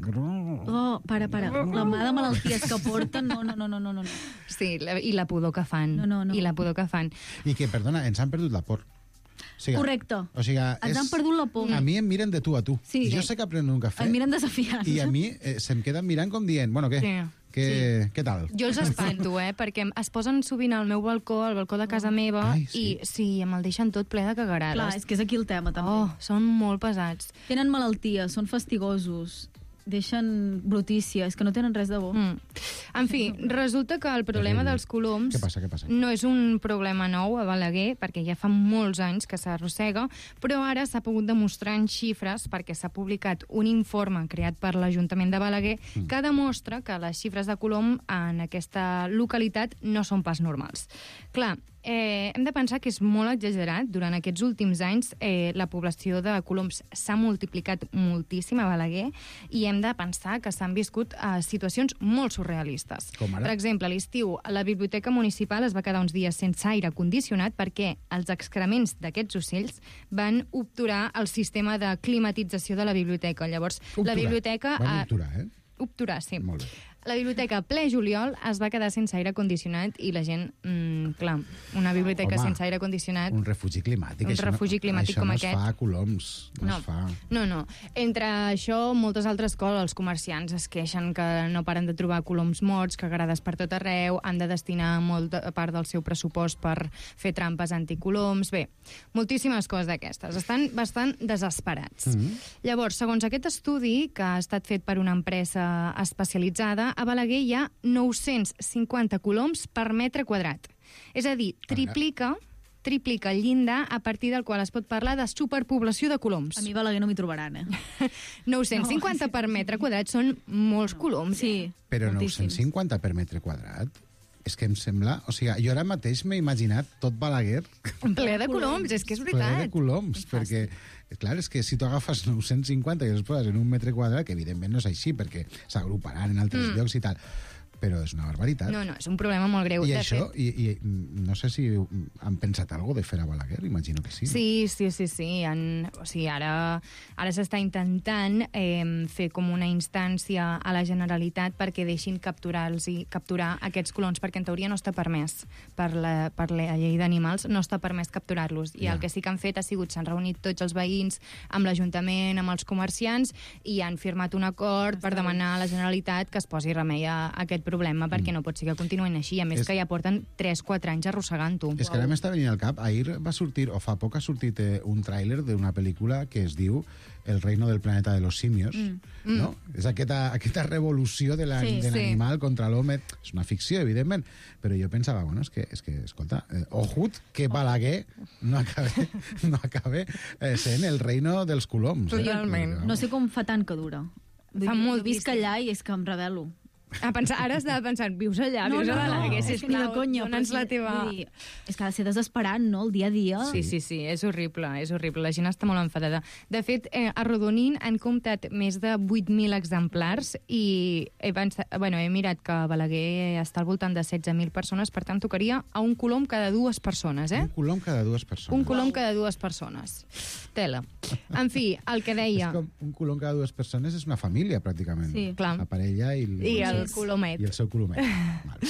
Oh, para, para. La mà de malalties que porten, no, no, no, no, no. no. Sí, la- i la pudor que fan. No, no, no. I la pudor que fan. I que, perdona, ens han perdut la por. O sigui, Correcte. O sigui, Ens han perdut la por. A mi em miren de tu a tu. Sí. I jo sé que prendo un cafè. Em miren desafiant. I a mi eh, se'm queden mirant com dient, bueno, què? Sí. Què, què tal? Jo els espanto, eh, perquè es posen sovint al meu balcó, al balcó de casa meva, Ai, i sí, me'l deixen tot ple de cagarades. Clar, és que és aquí el tema, també. Oh, són molt pesats. Tenen malalties, són fastigosos, deixen brutícia, és que no tenen res de bo. Mm. En fi, resulta que el problema dels coloms Què passa, què passa? no és un problema nou a Balaguer, perquè ja fa molts anys que s'arrossega, però ara s'ha pogut demostrar en xifres, perquè s'ha publicat un informe creat per l'Ajuntament de Balaguer Mm. que demostra que les xifres de colom en aquesta localitat no són pas normals. Clar, Eh, hem de pensar que és molt exagerat. Durant aquests últims anys eh, la població de coloms s'ha multiplicat moltíssim a Balaguer i hem de pensar que s'han viscut eh, situacions molt surrealistes. Com ara? Per exemple, a l'estiu la biblioteca municipal es va quedar uns dies sense aire condicionat perquè els excrements d'aquests ocells van obturar el sistema de climatització de la biblioteca. Llavors, la Obturar. biblioteca... Van eh, obturar, eh? Obturar, sí. Molt bé. La biblioteca a ple juliol es va quedar sense aire condicionat i la gent, mm, clar, una biblioteca Home, sense aire condicionat... Un refugi climàtic. Un això refugi no, climàtic això com no aquest. es fa a Coloms. No, No. es fa. No, no. Entre això, moltes altres coses, els comerciants es queixen que no paren de trobar coloms morts, cagarades per tot arreu, han de destinar molta part del seu pressupost per fer trampes anticoloms... Bé, moltíssimes coses d'aquestes. Estan bastant desesperats. Mm. Llavors, segons aquest estudi, que ha estat fet per una empresa especialitzada, a Balaguer hi ha nou-cents cinquanta coloms per metre quadrat. És a dir, triplica triplica el llindar a partir del qual es pot parlar de superpoblació de coloms. A mi a Balaguer no m'hi trobaran, eh? nou-cents cinquanta per metre quadrat són molts coloms. Sí. Però nou-cents cinquanta per metre quadrat? És que em sembla... O sigui, jo ara mateix m'he imaginat tot Balaguer Ple de coloms, és que és ple de veritat. coloms, perquè, clar, és que si tu agafes nou-cents cinquanta i els poses en un metre quadrat, que evidentment no és així, perquè s'agruparan en altres Mm. llocs i tal, però és una barbaritat. No, no, és un problema molt greu. I De això, fet, i, i no sé si han pensat alguna de fer a Balaguer, imagino que sí. Sí, sí, sí, sí. En, o sigui, ara, ara s'està intentant eh, fer com una instància a la Generalitat perquè deixin capturar-los i capturar aquests colons, perquè en teoria no està permès per la, per la llei d'animals, no està permès capturar-los. I Ja. el que sí que han fet ha sigut, s'han reunit tots els veïns amb l'Ajuntament, amb els comerciants, i han firmat un acord per demanar a la Generalitat que es posi remei a, a aquest problema, perquè no pot ser que continuïn així. A més, És- que ja porten tres quatre anys arrossegant-ho. És que ara m'està venint al cap, ahir va sortir, o fa poc ha sortit eh, un tràiler d'una pel·lícula que es diu El reino del planeta de los simios, Mm. no? És aquesta, aquesta revolució de la- Sí, de sí. l'animal contra l'home. És una ficció, evidentment, però jo pensava, bueno, és que, és que escolta, eh, ojut que Balaguer no acabe, no acabe eh, sent el reino dels coloms. Eh? Perquè, No sé com fa tant que dura. Fa Jo molt visc allà i és que em rebel·lo. A pensar, ara estava pensant, vius allà, No, vius no, a Balaguer, no, és que ni de sisplau, conya. dona'ns però la sí, teva... vull dir, és que ha de ser desesperant, no?, el dia a dia. Sí, sí, sí, és horrible, és horrible. La gent està molt enfadada. De fet, eh, a Rodonin han comptat més de vuit mil exemplars i he, pensat, bueno, he mirat que Balaguer està al voltant de setze mil persones, per tant, tocaria a un colom cada dues persones, eh? Un colom cada dues persones. Un colom cada dues persones. Tela. En fi, el que deia... És com un colom cada dues persones és una família, pràcticament. Sí. Clar. La parella i el, I el colomet. I el seu colomet. Val,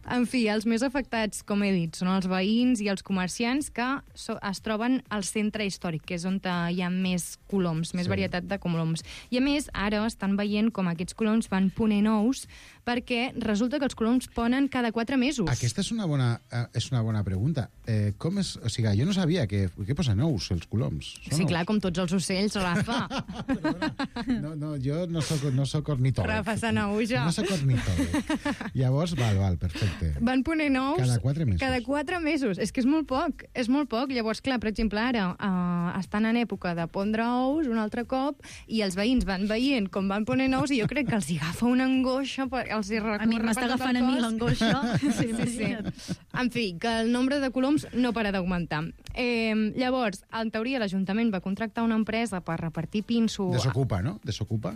En fi, els més afectats, com he dit, són els veïns i els comerciants que so es troben al centre històric, que és on hi ha més coloms, més sí. varietat de coloms. I a més, ara estan veient com aquests coloms van ponent ous, perquè resulta que els coloms ponen cada quatre mesos. Aquesta és una bona, eh, és una bona pregunta. Eh, com és, o sigui, jo no sabia que, que posen ous, els coloms. Són sí, ous? clar, com tots els ocells, Rafa. no, no, jo no soc, no soc ornitòleg. Rafa s'anauja. No soc ornitòleg. Llavors, val, val, perfecte. Van ponent ous cada quatre mesos. Cada quatre mesos. És que és molt poc, és molt poc. Llavors, clar, per exemple, ara uh, estan en època de pondre ous un altre cop i els veïns van veient com van ponent ous i jo crec que els hi agafa una angoixa, els hi recorre. A mi m'està agafant a mi l'angoixa. Sí, sí, sí. En fi, que el nombre de coloms no para d'augmentar. Eh, llavors, en teoria, l'Ajuntament va contractar una empresa per repartir pinso... Desocupa, no? Desocupa?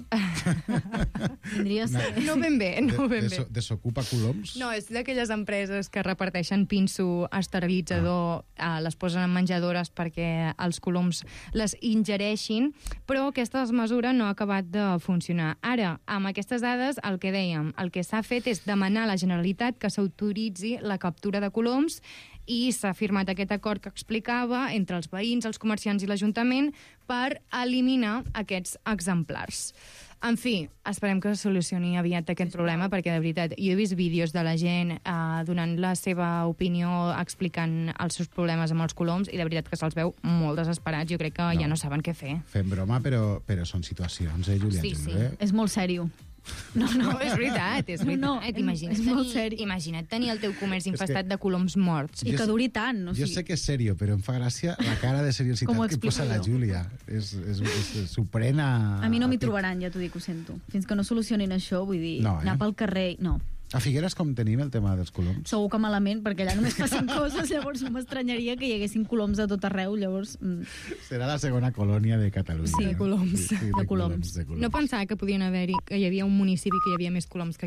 Tindria ser. No ben bé, no ben bé. Desocupa coloms? No, és d'aquelles empreses que reparteixen pinso esterilitzador, ah. eh, les posen en menjadores perquè els coloms les ingereixin, però aquesta mesura no ha acabat de funcionar. Ara, amb aquestes dades, el que dèiem, el que s'ha fet és demanar a la Generalitat que s'autoritzi la captura de coloms i s'ha firmat aquest acord que explicava entre els veïns, els comerciants i l'Ajuntament per eliminar aquests exemplars. En fi, esperem que es solucioni aviat aquest problema, perquè, de veritat, jo he vist vídeos de la gent eh, donant la seva opinió, explicant els seus problemes amb els coloms, i de veritat que se'ls veu molt desesperats. Jo crec que no. ja no saben què fer. Fem broma, però, però són situacions, eh, Júlia? Sí, sí. Eh? És molt sèrio. No, no, és veritat, és veritat. No, no, imagina't, és tenir, molt seri. imagina't tenir el teu comerç infestat de coloms morts. I que duri tant. O sigui... Jo sé que és sèrio, però em fa gràcia la cara de seriositat que posa la Júlia. És, és, és, s'ho pren a... A mi no m'hi trobaran, ja t'ho dic, ho sento. Fins que no solucionin això, vull dir, no, eh? anar pel carrer... No. A Figueres com tenim el tema dels coloms? Segur que malament, perquè allà només passen coses, llavors no m'estranyaria que hi haguessin coloms a tot arreu, llavors... Mm. Serà la segona colònia de Catalunya. Sí, de coloms. Sí, sí, de, de, coloms. coloms, de coloms. No pensava que podien haver-hi, que hi havia un municipi que hi havia més coloms que